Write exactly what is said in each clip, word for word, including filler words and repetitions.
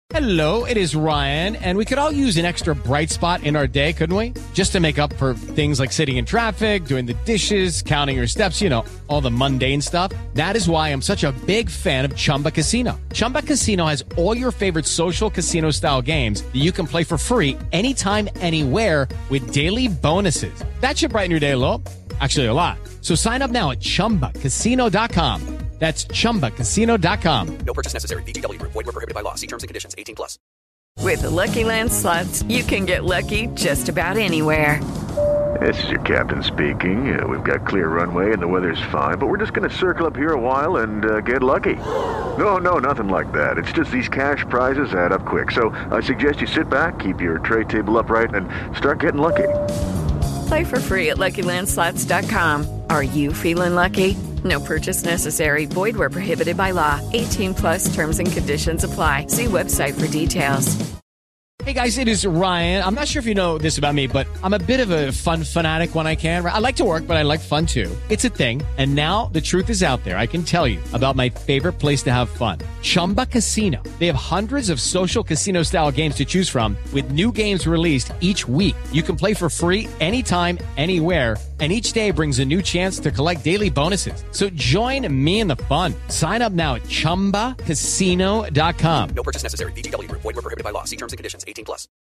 Hello, it is Ryan, and we could all use an extra bright spot in our day, couldn't we? Just to make up for things like sitting in traffic, doing the dishes, counting your steps, you know, all the mundane stuff. That is why I'm such a big fan of Chumba Casino. Chumba Casino has all your favorite social casino-style games that you can play for free anytime, anywhere with daily bonuses. That should brighten your day a little. Actually, a lot. So sign up now at chumba casino dot com. That's chumba casino dot com. No purchase necessary. V G W. Void where prohibited by law. See terms and conditions. eighteen plus. With the Lucky Land Slots, you can get lucky just about anywhere. This is your captain speaking. Uh, we've got clear runway and the weather's fine, but we're just going to circle up here a while and uh, get lucky. No, no, nothing like that. It's just these cash prizes add up quick. So I suggest you sit back, keep your tray table upright, and start getting lucky. Play for free at lucky land slots dot com. Are you feeling lucky? No purchase necessary. Void where prohibited by law. eighteen plus terms and conditions apply. See website for details. Hey guys, it is Ryan. I'm not sure if you know this about me, but I'm a bit of a fun fanatic when I can. I like to work, but I like fun too. It's a thing. And now the truth is out there. I can tell you about my favorite place to have fun. Chumba Casino. They have hundreds of social casino style games to choose from with new games released each week. You can play for free anytime, anywhere. And each day brings a new chance to collect daily bonuses. So join me in the fun. Sign up now at chumba casino dot com. No purchase necessary. V G W. Void where prohibited by law. See terms and conditions. eighteen plus.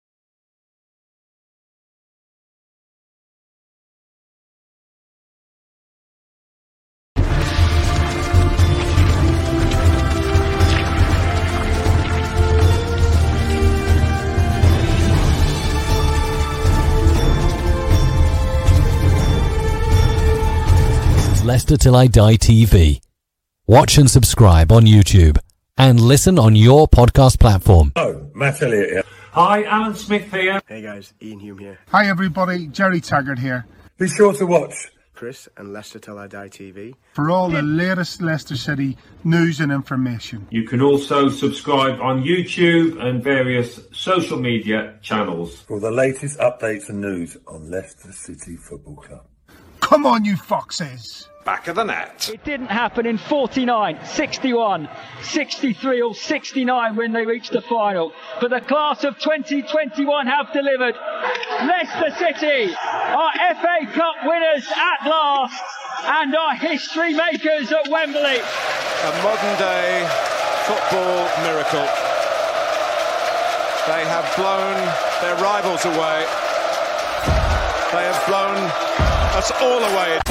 Leicester Till I Die T V. Watch and subscribe on YouTube and listen on your podcast platform. Oh, Matt Elliott here. Hi, Alan Smith here. Hey guys, Ian Hume here. Hi everybody, Jerry Taggart here. Be sure to watch Chris and Leicester Till I Die T V for all the latest Leicester City news and information. You can also subscribe on YouTube and various social media channels for the latest updates and news on Leicester City Football Club. Come on, you foxes! Back of the net. It didn't happen in forty-nine, sixty-one, sixty-three or sixty-nine when they reached the final. But the class of twenty twenty-one have delivered. Leicester City are F A Cup winners at last and are history makers at Wembley. A modern day football miracle. They have blown their rivals away. They have blown us all away.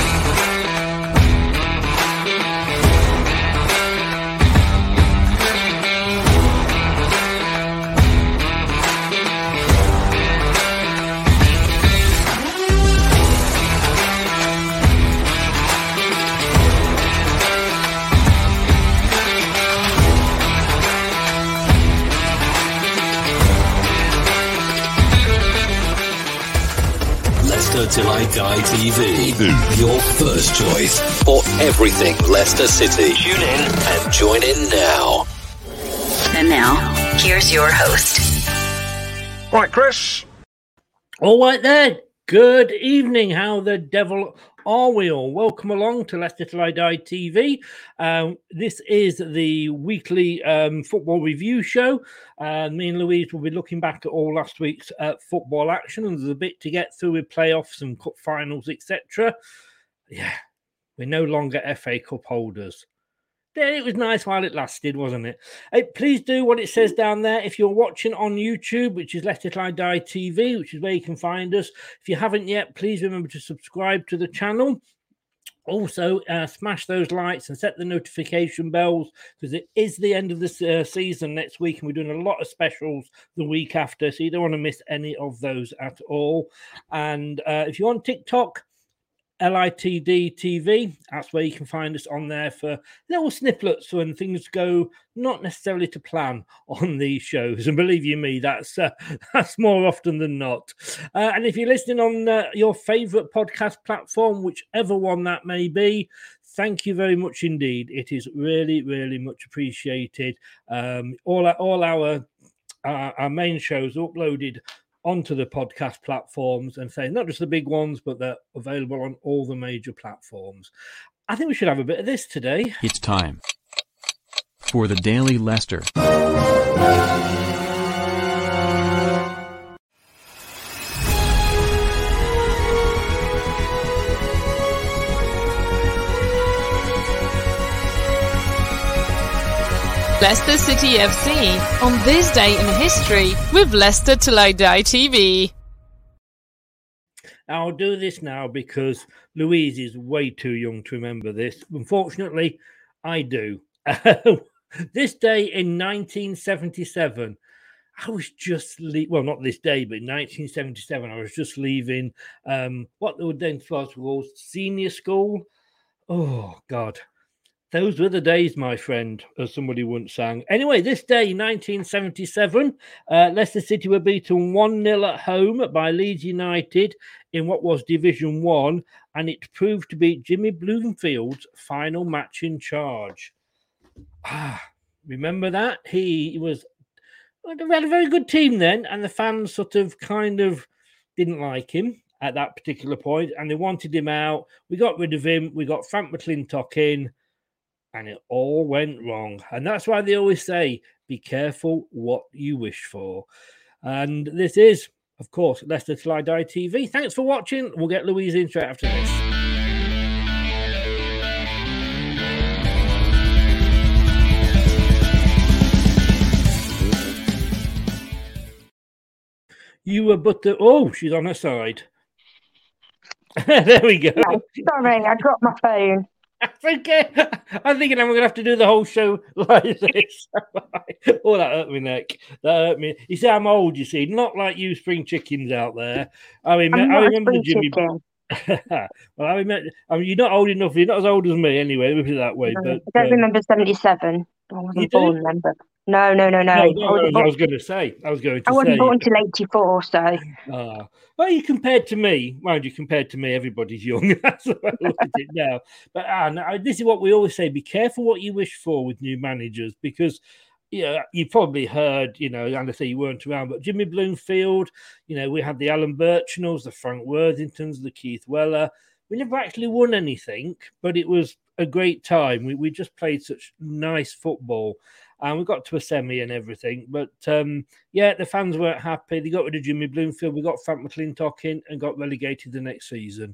Leicester Till I Die T V. Your first choice for everything Leicester City. Tune in and join in now. And now, here's your host. Right, Chris. All right then. Good evening. How the devil are we all? Welcome along to Leicester Till I Die T V. Um, this is the weekly um, football review show. Uh, me and Louise will be looking back at all last week's uh, football action, and there's a bit to get through with playoffs and cup finals, et cetera. Yeah, we're no longer F A Cup holders. It was nice while it lasted, wasn't it? Hey, please do what it says down there. If you're watching on YouTube, which is Leicester Till I Die T V, which is where you can find us. If you haven't yet, please remember to subscribe to the channel. Also, uh, smash those likes and set the notification bells, because it is the end of the uh, season next week, and we're doing a lot of specials the week after, so you don't want to miss any of those at all. And uh, if you're on TikTok, L I T D T V, that's where you can find us on there for little snippets when things go not necessarily to plan on these shows. And believe you me, that's uh, that's more often than not. Uh, and if you're listening on uh, your favourite podcast platform, whichever one that may be, thank you very much indeed. It is really, really much appreciated. Um, all, our, all our, uh, our main shows are uploaded onto the podcast platforms, and say not just the big ones, but they're available on all the major platforms. I think we should have a bit of this today. It's time for the Daily Leicester. Leicester City F C on this day in history with Leicester Till I Die T V. I'll do this now because Louise is way too young to remember this. Unfortunately, I do. This day in nineteen seventy-seven, I was just le- well, not this day, but in nineteen seventy-seven, I was just leaving um, what they were then called senior school. Oh God, those were the days, my friend, as somebody once sang. Anyway, this day, nineteen seventy-seven, uh, Leicester City were beaten one nil at home by Leeds United in what was Division One, and it proved to be Jimmy Bloomfield's final match in charge. Ah, remember that? He was we had a very good team then, and the fans sort of kind of didn't like him at that particular point, and they wanted him out. We got rid of him. We got Frank McClintock in, and it all went wrong. And that's why they always say, be careful what you wish for. And this is, of course, Leicester Till I Die T V. Thanks for watching. We'll get Louise in straight after this. You were but the... Oh, she's on her side. There we go. No, sorry, I dropped my phone. That's okay. I'm thinking I'm going to have to do the whole show like this. Oh, that hurt my neck. That hurt me. You see, I'm old, you see. Not like you spring chickens out there. I mean, I'm I not remember a spring Jimmy... chicken. Well, I remember... I mean, you're not old enough. You're not as old as me anyway. We'll put it that way. No, But I don't um, remember seventy-seven. I You wasn't do? born then, but no, no, no, no. No, I no, wasn't no, I born, was going to say. I was going to I wasn't say. born until eighty-four, so Ah, well, you compared to me, mind you, compared to me, everybody's young. That's the way I look at it now. But uh, no, this is what we always say: be careful what you wish for with new managers, because yeah, you probably heard, you know, and I say you weren't around, but Jimmy Bloomfield, you know, we had the Alan Birchnells, the Frank Worthingtons, the Keith Weller. We never actually won anything, but it was a great time. We we just played such nice football. And we got to a semi and everything. But, um, yeah, the fans weren't happy. They got rid of Jimmy Bloomfield. We got Frank McClintock in and got relegated the next season.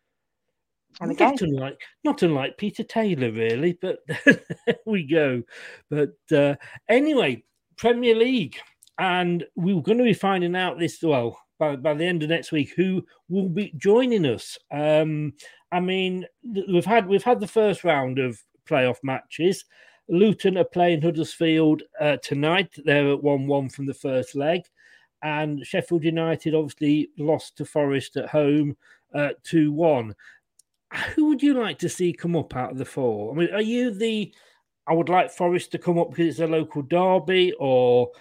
Not unlike, not unlike Peter Taylor, really. But there we go. But uh, anyway, Premier League. And we were going to be finding out this, well, by, by the end of next week, who will be joining us. Um, I mean, we've had we've had the first round of playoff matches. Luton are playing Huddersfield uh, tonight. They're at one one from the first leg. And Sheffield United obviously lost to Forest at home uh, two one. Who would you like to see come up out of the four? I mean, are you the... I would like Forest to come up because it's a local derby, or...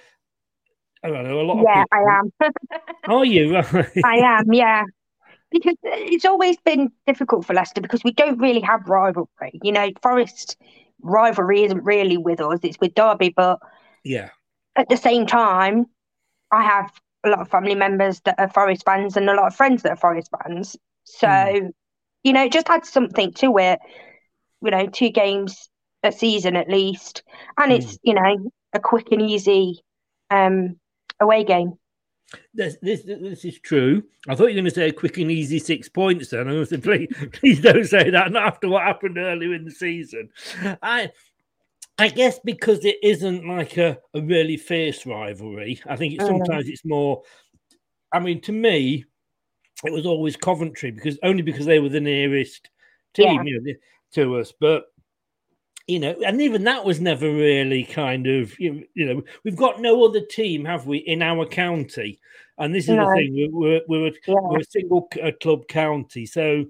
I don't know, a lot yeah, of people... I am. Are you? Right? I am, yeah. Because it's always been difficult for Leicester because we don't really have rivalry. You know, Forest... rivalry isn't really with us, it's with Derby, but yeah, at the same time, I have a lot of family members that are Forest fans and a lot of friends that are Forest fans. So, mm. you know, it just adds something to it. You know, two games a season at least. And mm. it's, you know, a quick and easy um, away game. This, this this is true. I thought you were going to say a quick and easy six points then. I was going to say, please, please don't say that, not after what happened earlier in the season. I I guess because it isn't like a, a really fierce rivalry. I think it, sometimes mm. it's more, I mean, to me, it was always Coventry, because only because they were the nearest team yeah. you know, to us. But you know, and even that was never really kind of, you know, we've got no other team, have we, in our county? And this is no. the thing, we're, we're, a, yeah. we're a single club county. So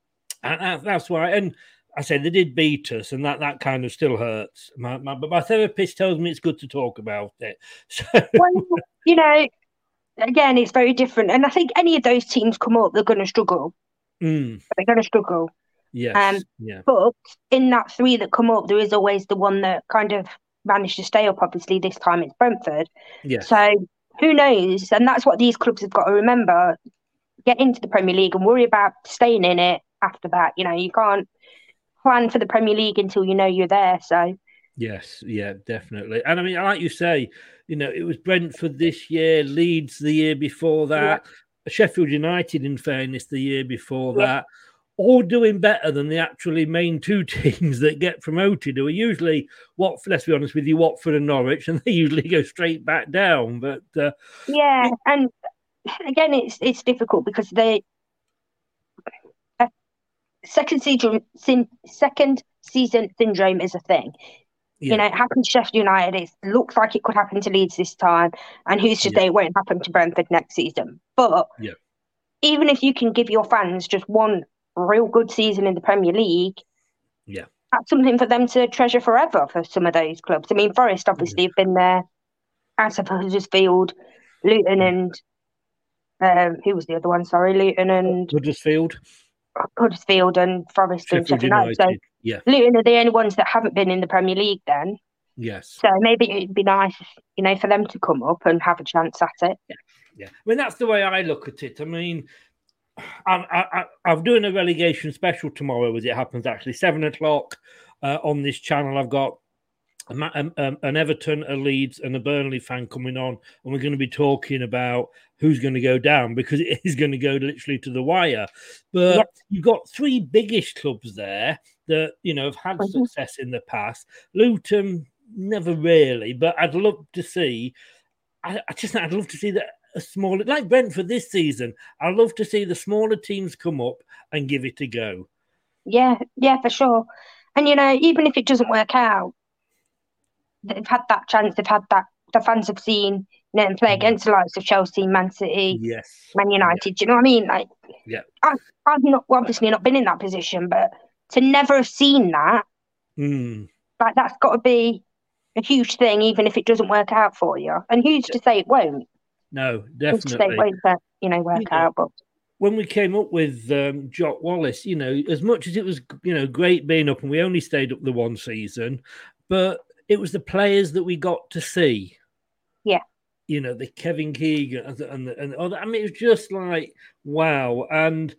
and that's why, and I say they did beat us, and that, that kind of still hurts. My, my, but my therapist tells me it's good to talk about it. So. Well, you know, again, it's very different. And I think any of those teams come up, they're going to struggle. Mm. They're going to struggle. Yes. Um, yeah. But in that three that come up, there is always the one that kind of managed to stay up. Obviously, this time it's Brentford. Yes. So who knows? And that's what these clubs have got to remember. Get into the Premier League and worry about staying in it after that. You know, you can't plan for the Premier League until you know you're there. So. Yes, yeah, definitely. And I mean, like you say, you know, it was Brentford this year, Leeds the year before that, yeah. Sheffield United, in fairness, the year before yeah. that. all doing better than the actually main two teams that get promoted, who are usually, what, let's be honest with you, Watford and Norwich, and they usually go straight back down. But uh, yeah, and again, it's it's difficult because they uh, second season second season syndrome is a thing. Yeah. You know, it happened to Sheffield United. It looks like it could happen to Leeds this time, and who's to yeah. say it won't happen to Brentford next season? But yeah. even if you can give your fans just one real good season in the Premier League, yeah, that's something for them to treasure forever for some of those clubs. I mean, Forest obviously yeah. have been there, as have Huddersfield, Luton, and um, who was the other one? Sorry, Luton and Huddersfield, Huddersfield and Forest Sheffield and Sheffield United. So yeah, Luton are the only ones that haven't been in the Premier League. Then yes, so maybe it'd be nice, you know, for them to come up and have a chance at it. Yeah, yeah. I mean, that's the way I look at it. I mean. I'm, I, I'm doing a relegation special tomorrow, as it happens, actually. Seven o'clock uh, on this channel. I've got a, a, an Everton, a Leeds, and a Burnley fan coming on, and we're going to be talking about who's going to go down, because it is going to go literally to the wire. But yep. you've got three biggish clubs there that, you know, have had mm-hmm. success in the past. Luton, never really, but I'd love to see. I, I just, I'd love to see that. A smaller, like Brentford this season, I love to see the smaller teams come up and give it a go. Yeah, yeah, for sure. And you know, even if it doesn't work out, they've had that chance. They've had that. The fans have seen, you know, and play against the likes of Chelsea, Man City, yes, Man United. Yeah. Do you know what I mean? Like, yeah, I, I've not obviously not been in that position, but to never have seen that, mm. like that's got to be a huge thing, even if it doesn't work out for you. And who's yeah. to say it won't? No, definitely. They won't, you know, work you know, out. But when we came up with um, Jock Wallace, you know, as much as it was, you know, great being up, and we only stayed up the one season, but it was the players that we got to see. Yeah. You know, the Kevin Keegan and and, and all that. I mean, it was just like wow. And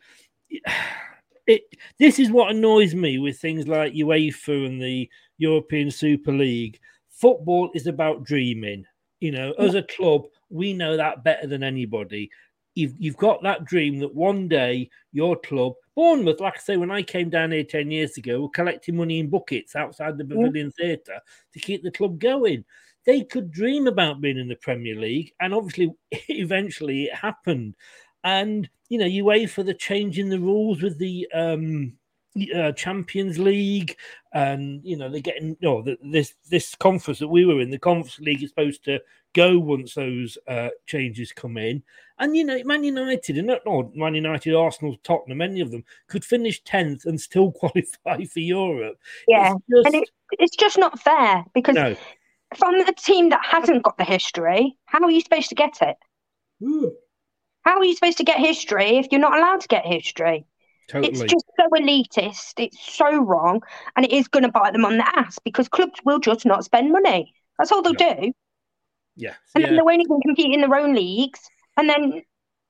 it this is what annoys me with things like UEFA and the European Super League. Football is about dreaming. You know, as a club, we know that better than anybody. You've, you've got that dream that one day your club, Bournemouth, like I say, when I came down here ten years ago, were collecting money in buckets outside the Pavilion yeah. Theatre to keep the club going. They could dream about being in the Premier League, and obviously, eventually it happened. And, you know, UEFA, the change in the rules with the um, uh, Champions League, and, you know, they're getting, no, the, this this conference that we were in, the Conference League is supposed to go once those uh, changes come in. And, you know, Man United, and not no, Man United, Arsenal, Tottenham, any of them could finish tenth and still qualify for Europe. Yeah, it's just, and it, it's just not fair, because no. from a team that hasn't got the history, how are you supposed to get it? Ooh. How are you supposed to get history if you're not allowed to get history? Totally. It's just so elitist. It's so wrong. And it is going to bite them on the ass, because clubs will just not spend money. That's all they'll yeah. do. Yeah. And yeah. then they won't even compete in their own leagues. And then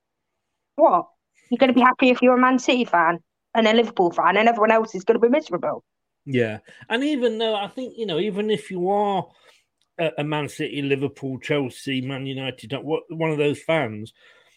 what? You're going to be happy if you're a Man City fan and a Liverpool fan, and everyone else is going to be miserable. Yeah. And even though I think, you know, even if you are a, a Man City, Liverpool, Chelsea, Man United, one of those fans,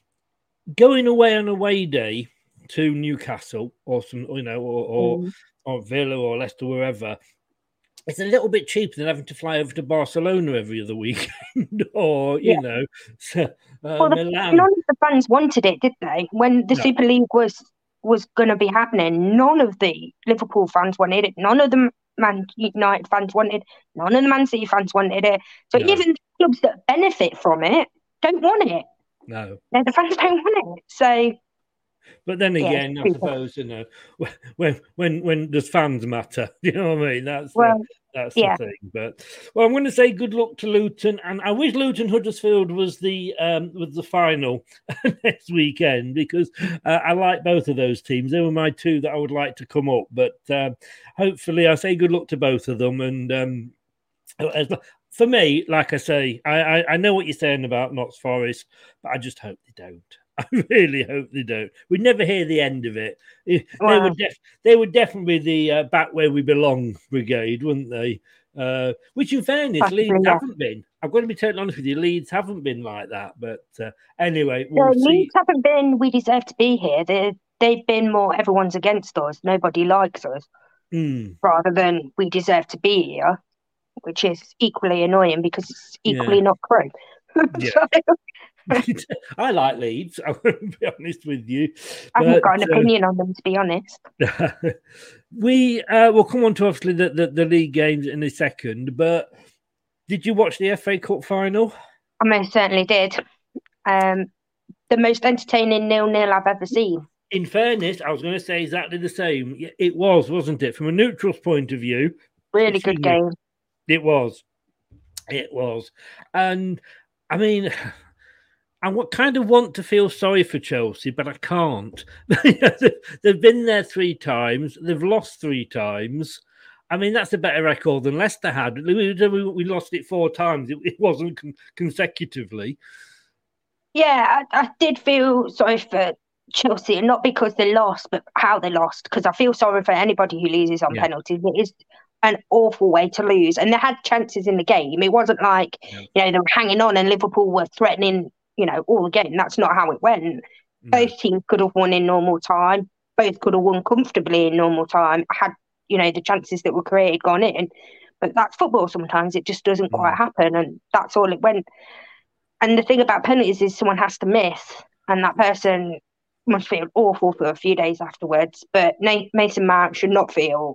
going away on a away day to Newcastle or some, you know, or or, mm. or Villa or Leicester, wherever, it's a little bit cheaper than having to fly over to Barcelona every other weekend, or you yeah. know, so, uh, well, the, Milan. None of the fans wanted it, did they? When the no. Super League was was going to be happening, none of the Liverpool fans wanted it. None of the Man United fans wanted it. None of the Man City fans wanted it. So no. even clubs that benefit from it don't want it. No, no the fans don't want it. So. But then again, yeah, I suppose, you know, when when when does fans matter? You know what I mean? That's well, the, that's yeah. the thing. But well, I'm going to say good luck to Luton, and I wish Luton Huddersfield was the um, was the final next weekend, because uh, I like both of those teams. They were my two that I would like to come up. But uh, hopefully, I say good luck to both of them. And um, as, for me, like I say, I, I I know what you're saying about Notts Forest, but I just hope they don't. I really hope they don't. We'd never hear the end of it. They wow. would def- they would definitely be the uh, back where we belong brigade, wouldn't they? Uh, which, in fairness, Possibly, Leeds yeah. haven't been. I'm going to be totally honest with you. Leeds haven't been like that. But uh, anyway, we'll no, see. Leeds haven't been. We deserve to be here. They're they've been more everyone's against us, nobody likes us, mm. rather than we deserve to be here, which is equally annoying because it's equally Yeah. not true. Yeah. So, I like Leeds, I'm going to be honest with you. I haven't got an but, uh, opinion on them, to be honest. we uh, will come on to obviously the, the, the league games in a second, but did you watch the F A Cup final? I most certainly did. Um, the most entertaining nil-nil I've ever seen. In fairness, I was going to say exactly the same. Yeah, it was, wasn't it? From a neutral's point of view. Really good me, game. It was. It was. And, I mean, I w- kind of want to feel sorry for Chelsea, but I can't. They've been there three times. They've lost three times. I mean, that's a better record than Leicester had. We, we, we lost it four times. It, it wasn't con- consecutively. Yeah, I, I did feel sorry for Chelsea, and not because they lost, but how they lost. Because I feel sorry for anybody who loses on Yeah. penalties. It is an awful way to lose, and they had chances in the game. It wasn't like Yeah. you know they were hanging on and Liverpool were threatening, you know, all the game. That's not how it went. No. Both teams could have won in normal time. Both could have won comfortably in normal time. Had you know the chances that were created gone in, but that's football. Sometimes it just doesn't Mm. quite happen, and that's all it went. And the thing about penalties is someone has to miss, and that person must feel awful for a few days afterwards. But Na- Mason Mount should not feel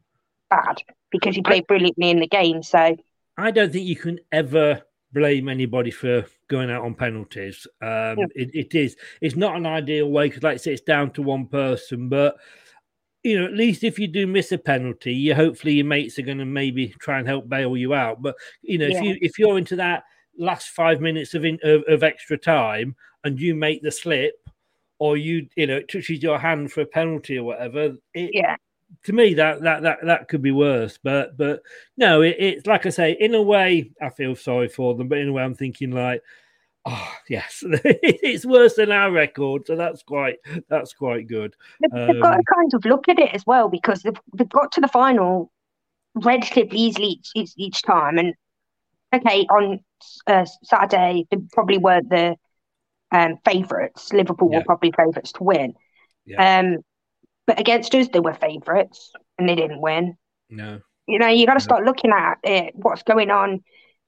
bad because he played brilliantly in the game. So I don't think you can ever blame anybody for going out on penalties. Um, Yeah. it, it is. It's not an ideal way because, like I say, it's down to one person. But you know, at least if you do miss a penalty, you hopefully your mates are going to maybe try and help bail you out. But you know, Yeah. if you if you're into that last five minutes of, in, of of extra time and you make the slip, or you you know it touches your hand for a penalty or whatever, it, yeah, to me that that that that could be worse. But but no, it, it's like I say, in a way I feel sorry for them, but in a way I'm thinking like, oh yes, it's worse than our record, so that's quite that's quite good. they've, they've got Um, to kind of look at it as well because they've, they've got to the final relatively easily each, each, each time. And okay, on uh, Saturday they probably weren't the um, favourites. Liverpool Yeah. were probably favourites to win. Yeah. Um, but against us, they were favourites and they didn't win. no, You know, you got to No. start looking at it, what's going on.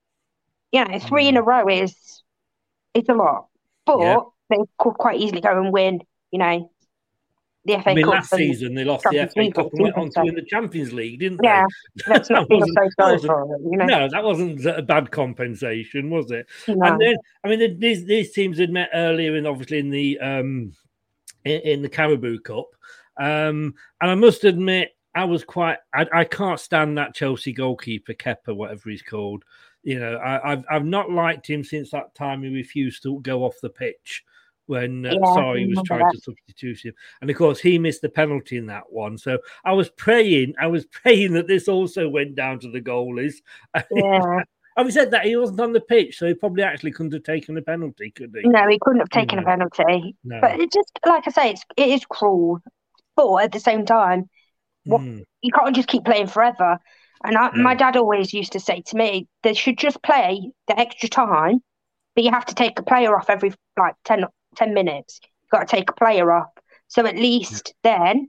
You know, three in a row is it's a lot, but Yeah. they could quite easily go and win. You know, the F A I mean Cup. last and season they lost the Champions F A League Cup and went season, on to so- win the Champions League, didn't Yeah, they? let's not That feel wasn't- so that sorry wasn't- for it. You know, No, that wasn't a bad compensation, was it? No. And then, I mean, the, these these teams had met earlier, and obviously in the um in, in the Carabao Cup. Um, and I must admit, I was quite. I, I can't stand that Chelsea goalkeeper, Kepa, whatever he's called. You know, I, I've I've not liked him since that time he refused to go off the pitch when uh, Yeah, I Sarri was remember trying that. to substitute him, and of course he missed the penalty in that one. So I was praying, I was praying that this also went down to the goalies. Yeah. Having said that, he wasn't on the pitch, so he probably actually couldn't have taken a penalty, could he? no, he couldn't have taken No. a penalty. No. But it just, like I say, it's it is cruel. But at the same time, what Mm. you can't just keep playing forever. And I, No. my dad always used to say to me, they should just play the extra time, but you have to take a player off every like ten, ten minutes. You've got to take a player off. So at least then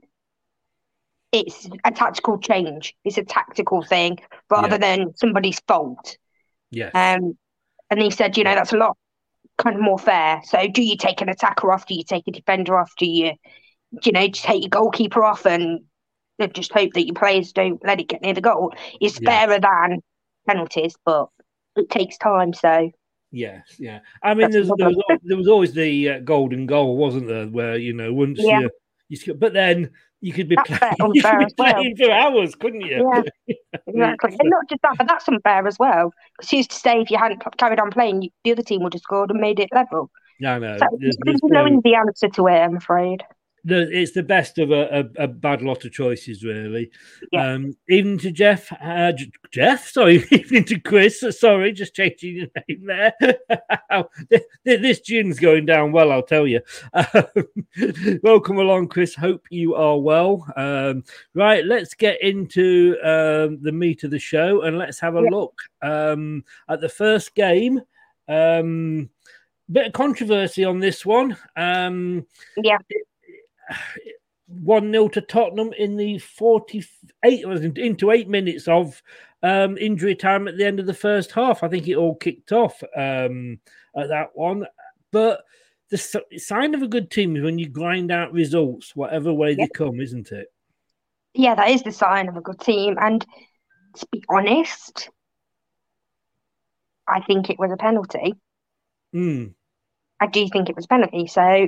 it's a tactical change. It's a tactical thing rather Yeah. than somebody's fault. Yes. Um, and he said, you know, that's a lot kind of more fair. So do you take an attacker off? Do you take a defender off? Do you, you know, just take your goalkeeper off and just hope that your players don't let it get near the goal? It's Yeah. fairer than penalties, but it takes time. So Yes, yeah. I mean, That's there's, the there, was, problem. al- there was always the uh, golden goal, wasn't there? Where you know, once Yeah. you, you sc- but then you could be That's playing, fair- you could unfair be as well. playing for hours, couldn't you? Yeah, exactly. And not just that, but that's unfair as well. Because who's to say if you hadn't carried on playing, you, the other team would have scored and made it level. No, no. So There's, there's there's no no, easy answer to it, I'm afraid. there- it's the best of a, a, a bad lot of choices, really. Yeah. Um, evening to Jeff. Uh, J- Jeff, sorry. Evening to Chris. Sorry, just changing your name there. Th- th- this tune's going down well, I'll tell you. Um, welcome along, Chris. Hope you are well. Um, right, let's get into um, the meat of the show and let's have a Yeah. look um, at the first game. Um, bit of controversy on this one. Um, Yeah. one nil to Tottenham in the forty-eight, was into eight minutes of um, injury time at the end of the first half. I think it all kicked off um, at that one. But the sign of a good team is when you grind out results, whatever way yeah. they come, isn't it? Yeah, that is the sign of a good team. And to be honest, I think it was a penalty. Mm. I do think it was a penalty. So,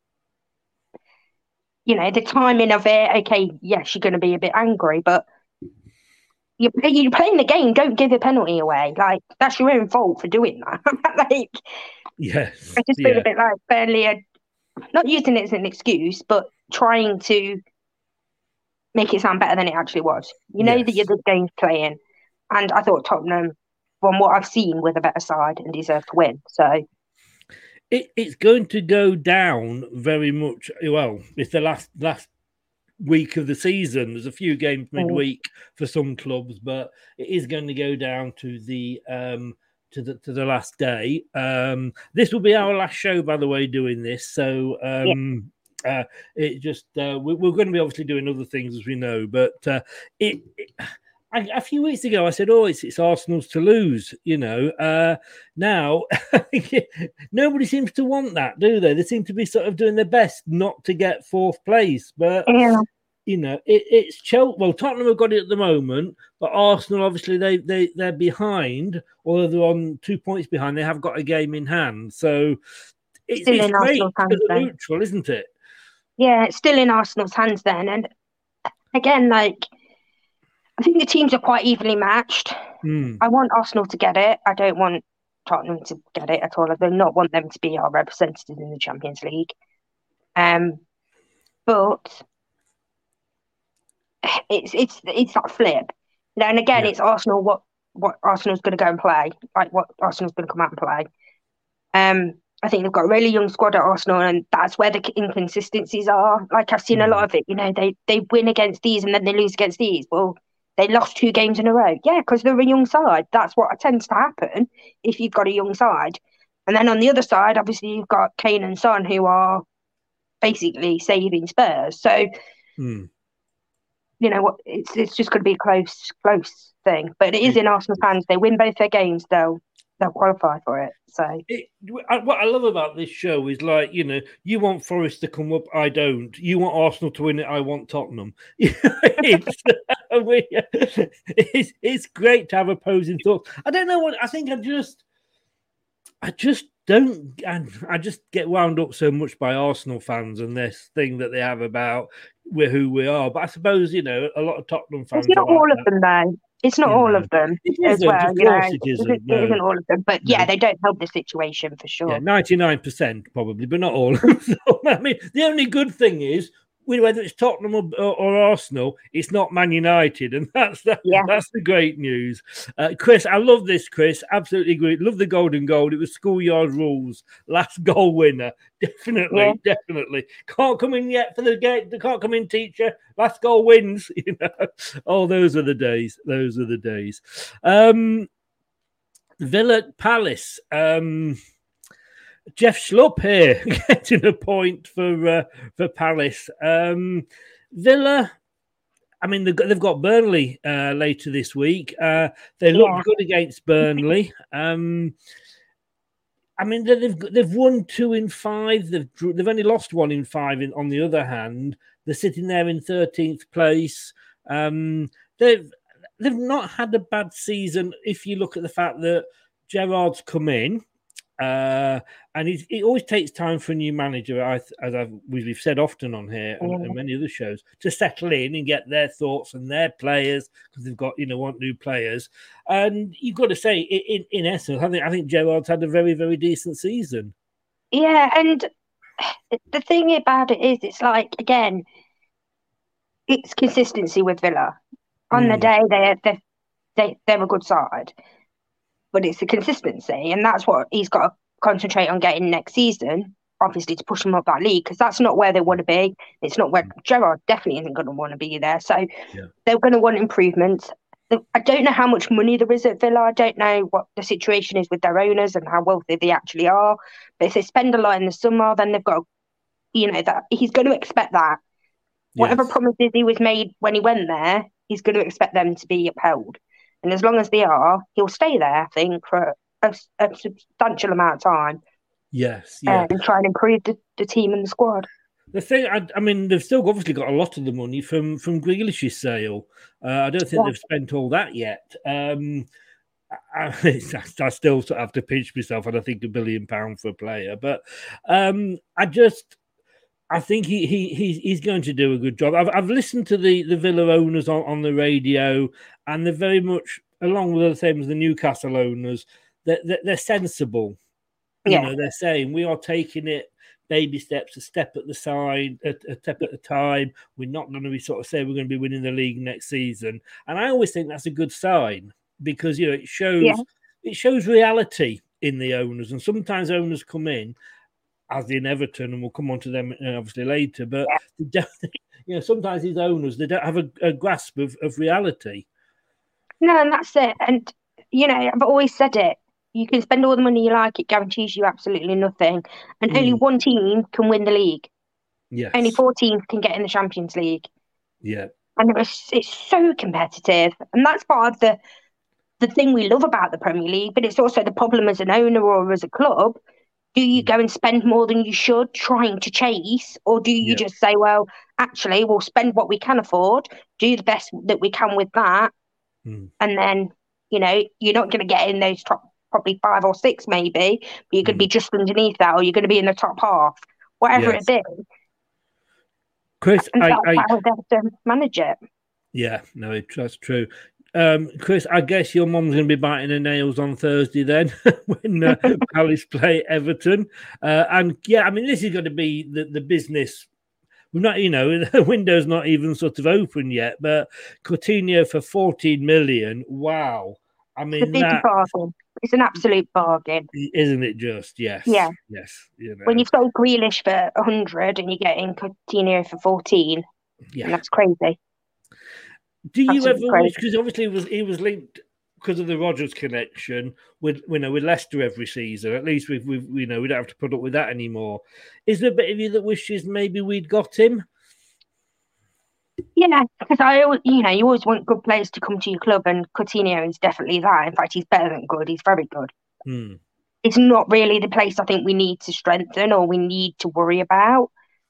you know, the timing of it, okay, yes, you're going to be a bit angry, but you're, you're playing the game. Don't give a penalty away. Like, that's your own fault for doing that. like, yes. I just yeah. feel a bit like fairly, uh, not using it as an excuse, but trying to make it sound better than it actually was. You know yes. that you're the game's playing. And I thought Tottenham, from what I've seen, were the better side and deserved to win. So it, it's going to go down very much. Well, it's the last last week of the season. There's a few games midweek mm. for some clubs, but it is going to go down to the um, to the to the last day. Um, this will be our last show, by the way, doing this. So. Um, yeah. Uh, it just uh, we, we're going to be obviously doing other things, as we know, but uh, it, it I, a few weeks ago I said, "Oh, it's it's Arsenal's to lose," you know. Uh, now nobody seems to want that, do they? They seem to be sort of doing their best not to get fourth place, but yeah. you know, it, it's Chelsea. Well, Tottenham have got it at the moment, but Arsenal obviously they they they're behind, or they're on two points behind. They have got a game in hand, so it's, Still it's in great Arsenal's for hands, the then. neutral, isn't it? Yeah, it's still in Arsenal's hands then. And again, like, I think the teams are quite evenly matched. Mm. I want Arsenal to get it. I don't want Tottenham to get it at all. I do not want them to be our representatives in the Champions League. Um, but it's it's it's that flip. You know, and again, yeah. it's Arsenal. What what Arsenal's going to go and play? Like what Arsenal's going to come out and play? Um. I think they've got a really young squad at Arsenal, and that's where the inconsistencies are. Like, I've seen mm. a lot of it. You know, they, they win against these and then they lose against these. Well, they lost two games in a row. Yeah, because they're a young side. That's what tends to happen if you've got a young side. And then on the other side, obviously, you've got Kane and Son, who are basically saving Spurs. So, mm. you know, what it's it's just going to be a close, close thing. But it is in Arsenal's hands. They win both their games, they'll they'll qualify for it. So it, what I love about this show is, like, you know, you want Forest to come up, I don't. You want Arsenal to win it, I want Tottenham. it's, it's it's great to have opposing thoughts. I don't know what I think. I just, I just don't, and I just get wound up so much by Arsenal fans and this thing that they have about we're who we are. But I suppose, you know, a lot of Tottenham fans. It's not all like of them, though. It's not yeah. all of them as well. Of you course know, it isn't. It, no. it isn't all of them, but yeah, no. they don't help the situation for sure. Yeah, ninety-nine percent probably, but not all. So, I mean, the only good thing is, whether it's Tottenham or, or, or Arsenal, it's not Man United, and that's the, yeah. that's the great news. Uh, Chris, I love this, Chris. Absolutely agree. Love the golden goal. It was schoolyard rules. Last goal winner. Definitely, yeah. definitely. Can't come in yet for the game. Can't come in, teacher. Last goal wins. You know. Oh, those are the days. Those are the days. Um, Villa Palace. Um, Jeff Schlupp here getting a point for uh, for Palace. Um, Villa, I mean, they've got, they've got Burnley uh, later this week. Uh, they look yeah. good against Burnley. Um, I mean, they've they've won two in five. They've they've only lost one in five. In, on the other hand, they're sitting there in thirteenth place. Um, they've they've not had a bad season if you look at the fact that Gerrard's come in. Uh, and it, it always takes time for a new manager, as I've, we've said often on here and, and many other shows, to settle in and get their thoughts and their players, because they've got, you know, want new players. And you've got to say, in, in essence, I think I think Gerrard's had a very, very decent season. Yeah, and the thing about it is, it's like, again, it's consistency with Villa. On mm. the day, they're, they're, they, they're a good side. But it's the consistency, and that's what he's got to concentrate on getting next season, obviously, to push them up that league, because that's not where they want to be. It's not where Gerrard definitely isn't going to want to be there. So yeah. they're going to want improvements. I don't know how much money there is at Villa. I don't know what the situation is with their owners and how wealthy they actually are. But if they spend a lot in the summer, then they've got to you know, that he's going to expect that. Whatever Yes. promises he was made when he went there, he's going to expect them to be upheld. And as long as they are, he'll stay there, I think, for a, a substantial amount of time. Yes, yeah. Uh, and try and improve the, the team and the squad. The thing, I, I mean, they've still obviously got a lot of the money from from Grealish's sale. Uh, I don't think Yeah. they've spent all that yet. Um, I, I still sort of have to pinch myself, and I think a billion pound for a player. But um, I just, I think he he he's, he's going to do a good job. I've I've listened to the the Villa owners on, on the radio, and they're very much along with the same as the Newcastle owners. They're, they're, they're sensible. You Yeah. know, they're saying we are taking it baby steps, a step at the side, a, a step at a time. We're not going to be sort of say we're going to be winning the league next season. And I always think that's a good sign because, you know, it shows Yeah. it shows reality in the owners. And sometimes owners come in, as in Everton, and we'll come on to them uh, obviously later, but they don't, you know, sometimes these owners, they don't have a, a grasp of, of reality. No, and that's it. And, you know, I've always said it. You can spend all the money you like, it guarantees you absolutely nothing. And Mm. only one team can win the league. Yes. Only four teams can get in the Champions League. Yeah. And it was, it's so competitive. And that's part of the the thing we love about the Premier League, but it's also the problem as an owner or as a club. Do you go and spend more than you should trying to chase? Or do you Yeah. just say, well, actually, we'll spend what we can afford, do the best that we can with that. Mm. And then, you know, you're not going to get in those top probably five or six maybe, but you're going to be just underneath that, or you're going to be in the top half, whatever Yes. it is. Chris, And I, that's I how they have to manage it. yeah, no, it, that's true. Um, Chris, I guess your mum's going to be biting her nails on Thursday then when uh, Palace play Everton. Uh, and yeah, I mean, this is going to be the, the business. We're not, you know, the window's not even sort of open yet, but Coutinho for fourteen million. Wow. I It's a mean, big that, bargain. It's an absolute bargain. isn't it just? Yes. Yeah. Yes. You know. When you've sold Grealish for one hundred and you're getting Coutinho for fourteen, Yeah. and that's crazy. Do you Absolutely ever crazy. wish, because obviously it was, he was linked because of the Rodgers connection with, you know, with Leicester every season. At least we've, we've, you know, we don't have to put up with that anymore. Is there a bit of you that wishes maybe we'd got him? Yeah, because I, always, you know, you always want good players to come to your club, and Coutinho is definitely that. In fact, he's better than good. He's very good. Hmm. It's not really the place I think we need to strengthen or we need to worry about.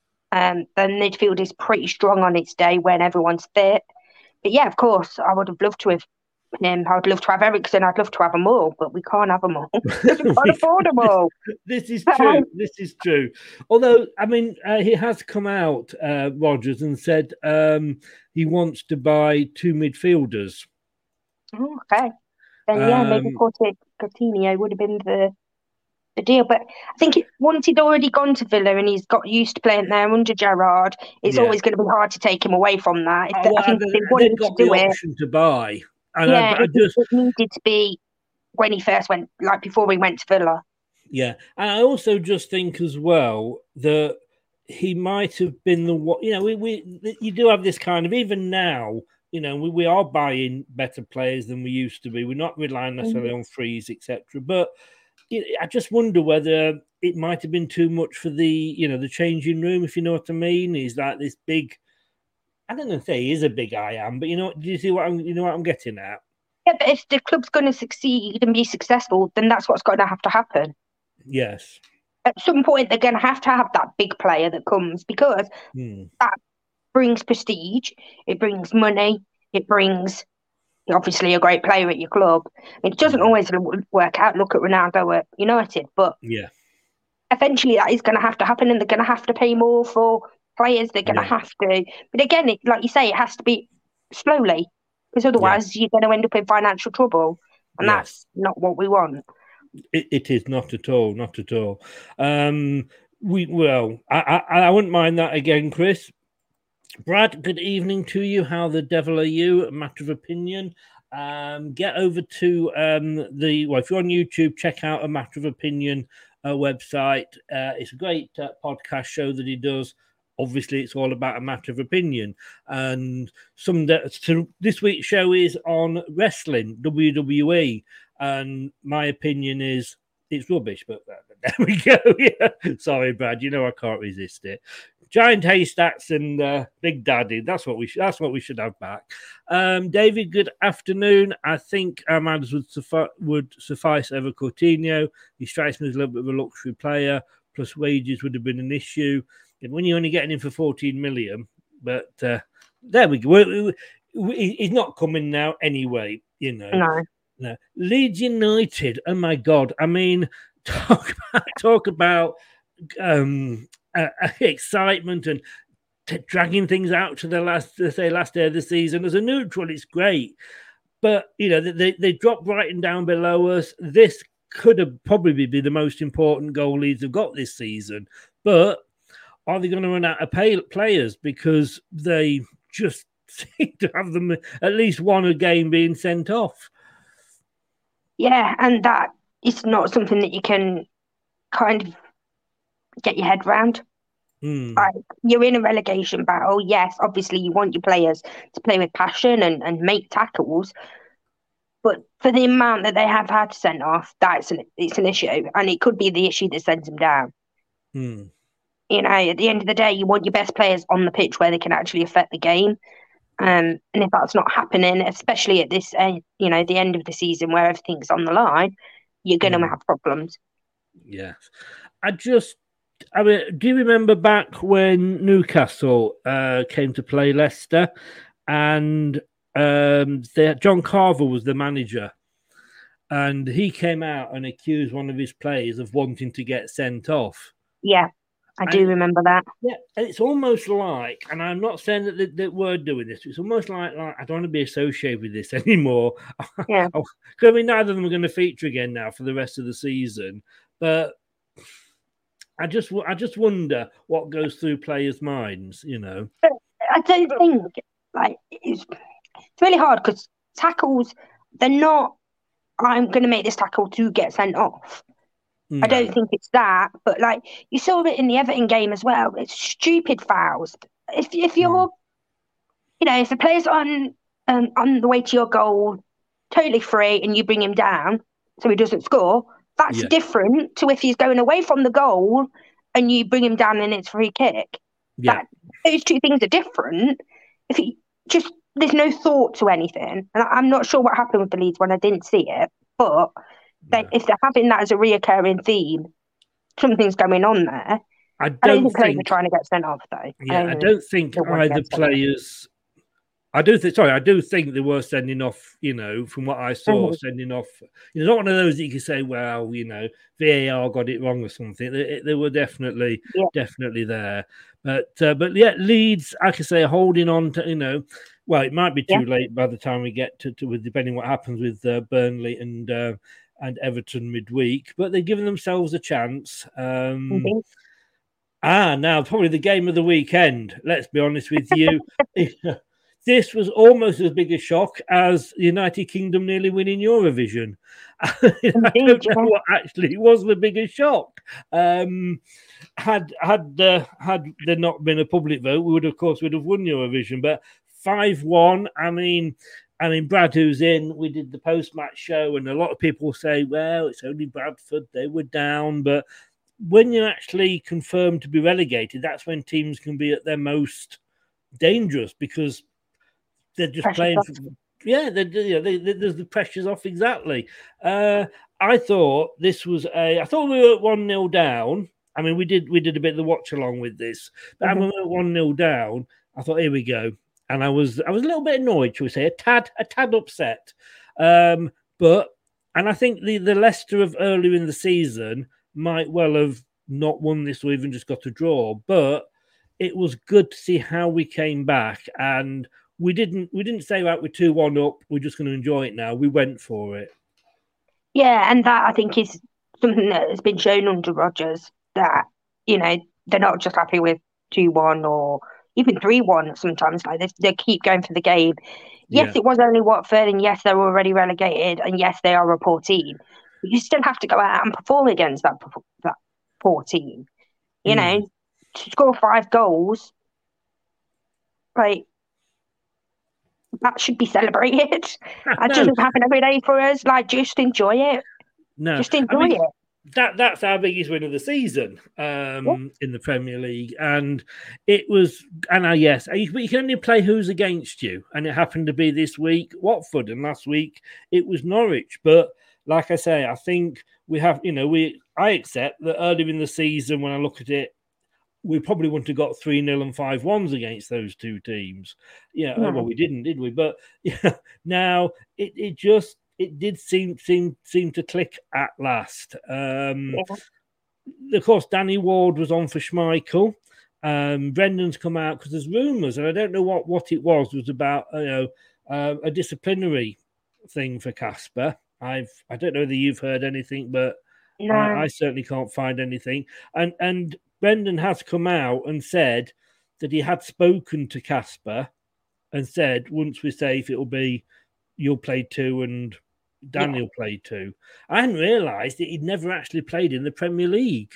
Um, the midfield is pretty strong on its day when everyone's fit. But yeah, of course, I would have loved to have him. I would love to have Eriksen. I'd love to have them all, but we can't have them all. Because we can't afford them all. This is true. This is true. Although, I mean, uh, he has come out, uh, Rodgers, and said um, he wants to buy two midfielders. Oh, okay. Then yeah, maybe Um, Couti- Coutinho would have been the the deal. But I think it, once he'd already gone to Villa and he's got used to playing there under Gerrard, it's Yeah. always going to be hard to take him away from that. If Oh, they- well, I think they- if they they've wanted to got the do it. option to buy. And Yeah, I, I it, just, it needed to be when he first went, like before we went to Villa. yeah. And I also just think as well that he might have been the one, you know, we, we you do have this kind of, even now, you know, we, we are buying better players than we used to be. We're not relying necessarily on frees, et cetera. But it, I just wonder whether it might have been too much for the, you know, the changing room, if you know what I mean. He's like this big, I don't know if he is a big I am, but you know, do you see what I'm, you know what I'm getting at? Yeah, but if the club's going to succeed and be successful, then that's what's going to have to happen. Yes. At some point, they're going to have to have that big player that comes because Hmm. that brings prestige, it brings money, it brings obviously a great player at your club. It doesn't always work out. Look at Ronaldo at United, but Yeah. eventually that is going to have to happen, and they're going to have to pay more for players. They're going to Yeah. have to, but again, it, like you say, it has to be slowly because otherwise you're going to end up in financial trouble, and Yes. that's not what we want. It, it is not at all, not at all. Um, we well, I, I I wouldn't mind that again, Chris. Brad, good evening to you. How the devil are you? A matter of opinion. Um, get over to um, the well, if you're on YouTube, check out A Matter of Opinion uh, website. Uh, it's a great uh, podcast show that he does. Obviously, it's all about a matter of opinion. And some so this week's show is on wrestling, W W E. And my opinion is it's rubbish, but there we go. Yeah. Sorry, Brad. You know I can't resist it. Giant haystacks and uh, Big Daddy. That's what we should. That's what we should have back. Um, David, good afternoon. I think our matters would, suffi- would suffice over Coutinho. He strikes me as a little bit of a luxury player. Plus wages would have been an issue. And when you're only getting him for fourteen million, but uh, there we go. We, we, we, he's not coming now anyway. You know. No. No. Leeds United. Oh my God. I mean, talk about talk about. Um, Uh, excitement and t- dragging things out to the last, to say, last day of the season. As a neutral, it's great, but you know they they dropped Brighton down below us. This could have probably be the most important goal Leeds have got this season. But are they going to run out of pay- players because they just seem to have them at least one a game being sent off? Yeah, and that is not something that you can kind of get your head round. Mm. Like, you're in a relegation battle. Yes, obviously you want your players to play with passion and, and make tackles, but for the amount that they have had sent off, that's an it's an issue, and it could be the issue that sends them down. Mm. You know, at the end of the day, you want your best players on the pitch where they can actually affect the game. Um, and if that's not happening, especially at this, uh, you know, the end of the season where everything's on the line, you're going to mm. have problems. Yes, I just. I mean, do you remember back when Newcastle uh, came to play Leicester, and um, they, John Carver was the manager, and he came out and accused one of his players of wanting to get sent off? Yeah, I do and, remember that. Yeah, and it's almost like, and I'm not saying that, that, that we're doing this, it's almost like, like I don't want to be associated with this anymore. Yeah. I mean, neither of them are going to feature again now for the rest of the season, but I just, I just wonder what goes through players' minds, you know. I don't think, like, it's, it's really hard because tackles, they're not, I'm going to make this tackle to get sent off. No. I don't think it's that, but, like, you saw it in the Everton game as well. It's stupid fouls. If if you're, mm. you know, if the player's on, um, on the way to your goal, totally free, and you bring him down so he doesn't score, that's yeah. different to if he's going away from the goal and you bring him down and it's free kick. Yeah. That, those two things are different. If he just, there's no thought to anything. And I'm not sure what happened with the Leeds one. I didn't see it. But they, yeah. if they're having that as a reoccurring theme, something's going on there. I don't, I don't think, think players are trying to get sent off, though. Yeah, I don't, I don't think either players... I do think, sorry, I do think they were sending off, you know, from what I saw, mm-hmm. sending off, you know, not one of those that you can say, well, you know, V A R got it wrong or something. They, they were definitely, yeah. definitely there. But, uh, but yeah, Leeds, I can say, holding on to, you know, well, it might be too yeah. late by the time we get to, to depending what happens with uh, Burnley and uh, and Everton midweek, but they're giving themselves a chance. Um, mm-hmm. Ah, now, probably the game of the weekend, let's be honest with you. This was almost as big a shock as the United Kingdom nearly winning Eurovision. I don't know what actually was the biggest shock. Um, had had uh, had there not been a public vote, we would, of course, would have won Eurovision. But five one, I mean, I mean, Brad, who's in, we did the post-match show, and a lot of people say, well, it's only Bradford, they were down. But when you're actually confirmed to be relegated, that's when teams can be at their most dangerous because they're just pressure's playing. For, yeah, they're, you know, they, they, there's the pressures off, exactly. Uh, I thought this was a... I thought we were one nil down. I mean, we did we did a bit of the watch-along with this. But mm-hmm. when we were one nil down, I thought, here we go. And I was I was a little bit annoyed, shall we say, a tad, a tad upset. Um, but... And I think the, the Leicester of earlier in the season might well have not won this or even just got a draw. But it was good to see how we came back, and we didn't we didn't say, right, we're two one up, we're just going to enjoy it now. We went for it. Yeah, and that I think is something that has been shown under Rodgers, that, you know, they're not just happy with two one or even three one sometimes. Like they, they keep going for the game. Yes, yeah. It was only Watford, and yes, they were already relegated, and yes, they are a poor team. But you still have to go out and perform against that, that poor team. You mm. know, to score five goals, like, that should be celebrated. That no. doesn't happen every day for us. Like, just enjoy it. No, just enjoy I mean, it. that that's our biggest win of the season um, yeah. in the Premier League, and it was. And uh, yes, but you can only play who's against you, and it happened to be this week Watford, and last week it was Norwich. But like I say, I think we have, you know, we I accept that earlier in the season when I look at it, we probably wouldn't have got three nil and five ones against those two teams. Yeah, no. Well, we didn't, did we? But yeah, now it it just. It did seem seem seem to click at last. Um, yeah. Of course, Danny Ward was on for Schmeichel. Um, Brendan's come out because there's rumours, and I don't know what, what it was. It was about you know uh, a disciplinary thing for Kasper. I've I don't know whether you've heard anything, but no. I, I certainly can't find anything. And and Brendan has come out and said that he had spoken to Kasper and said once we're safe, it'll be you'll play two and Daniel yeah. played two. I hadn't realised that he'd never actually played in the Premier League.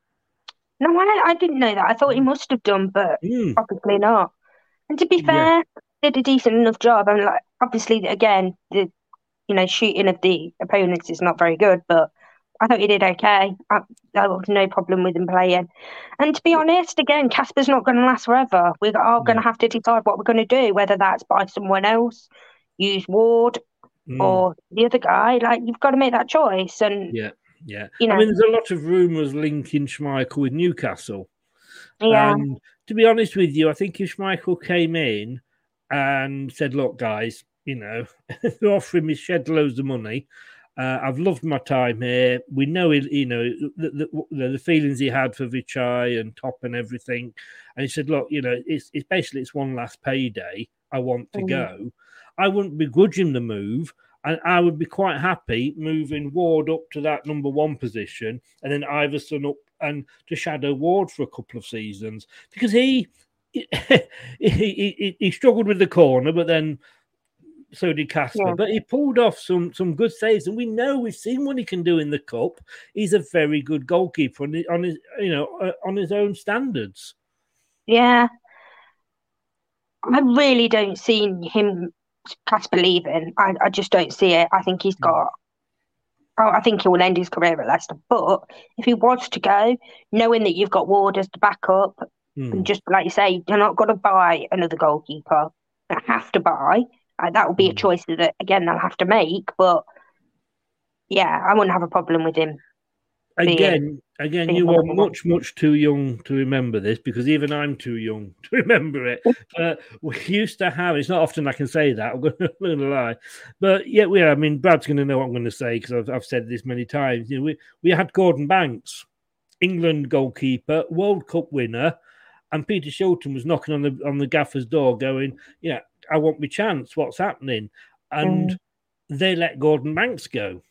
No, I, I didn't know that. I thought he must have done, but mm. obviously not. And to be fair, yeah. did a decent enough job. I mean, like, obviously, again, the you know shooting of the opponents is not very good, but I thought he did okay. I, I was no problem with him playing. And to be honest, again, Kasper's not going to last forever. We are going to yeah. have to decide what we're going to do, whether that's buy someone else, use Ward, mm. or the other guy. Like, you've got to make that choice. And yeah, yeah. You know, I mean, there's a lot of rumours linking Schmeichel with Newcastle. Yeah. And to be honest with you, I think if Schmeichel came in and said, look, guys, you know, they're offering me shed loads of money. Uh, I've loved my time here. We know, you know, the, the, the feelings he had for Vichai and Top and everything. And he said, look, you know, it's, it's basically it's one last payday. I want to mm. go. I wouldn't begrudge him the move, and I would be quite happy moving Ward up to that number one position, and then Iverson up and to shadow Ward for a couple of seasons, because he he, he, he struggled with the corner, but then so did Kasper. Yeah. But he pulled off some some good saves, and we know we've seen what he can do in the cup. He's a very good goalkeeper on his, on his you know uh, on his own standards. Yeah, I really don't see him. Kasper leaving. I, I just don't see it. I think he's got. Oh, I think he will end his career at Leicester. But if he was to go, knowing that you've got Ward as the backup, mm. and just like you say, you're not going to buy another goalkeeper. You have to buy. Uh, that will be mm. a choice that again they'll have to make. But yeah, I wouldn't have a problem with him. Again, again, you are much, much too young to remember this, because even I'm too young to remember it. uh, we used to have, it's not often I can say that, I'm going to lie. But yeah, we, I mean, Brad's going to know what I'm going to say, because I've, I've said this many times. You know, we, we had Gordon Banks, England goalkeeper, World Cup winner, and Peter Shilton was knocking on the on the gaffer's door going, yeah, I want my chance, what's happening? And mm. they let Gordon Banks go.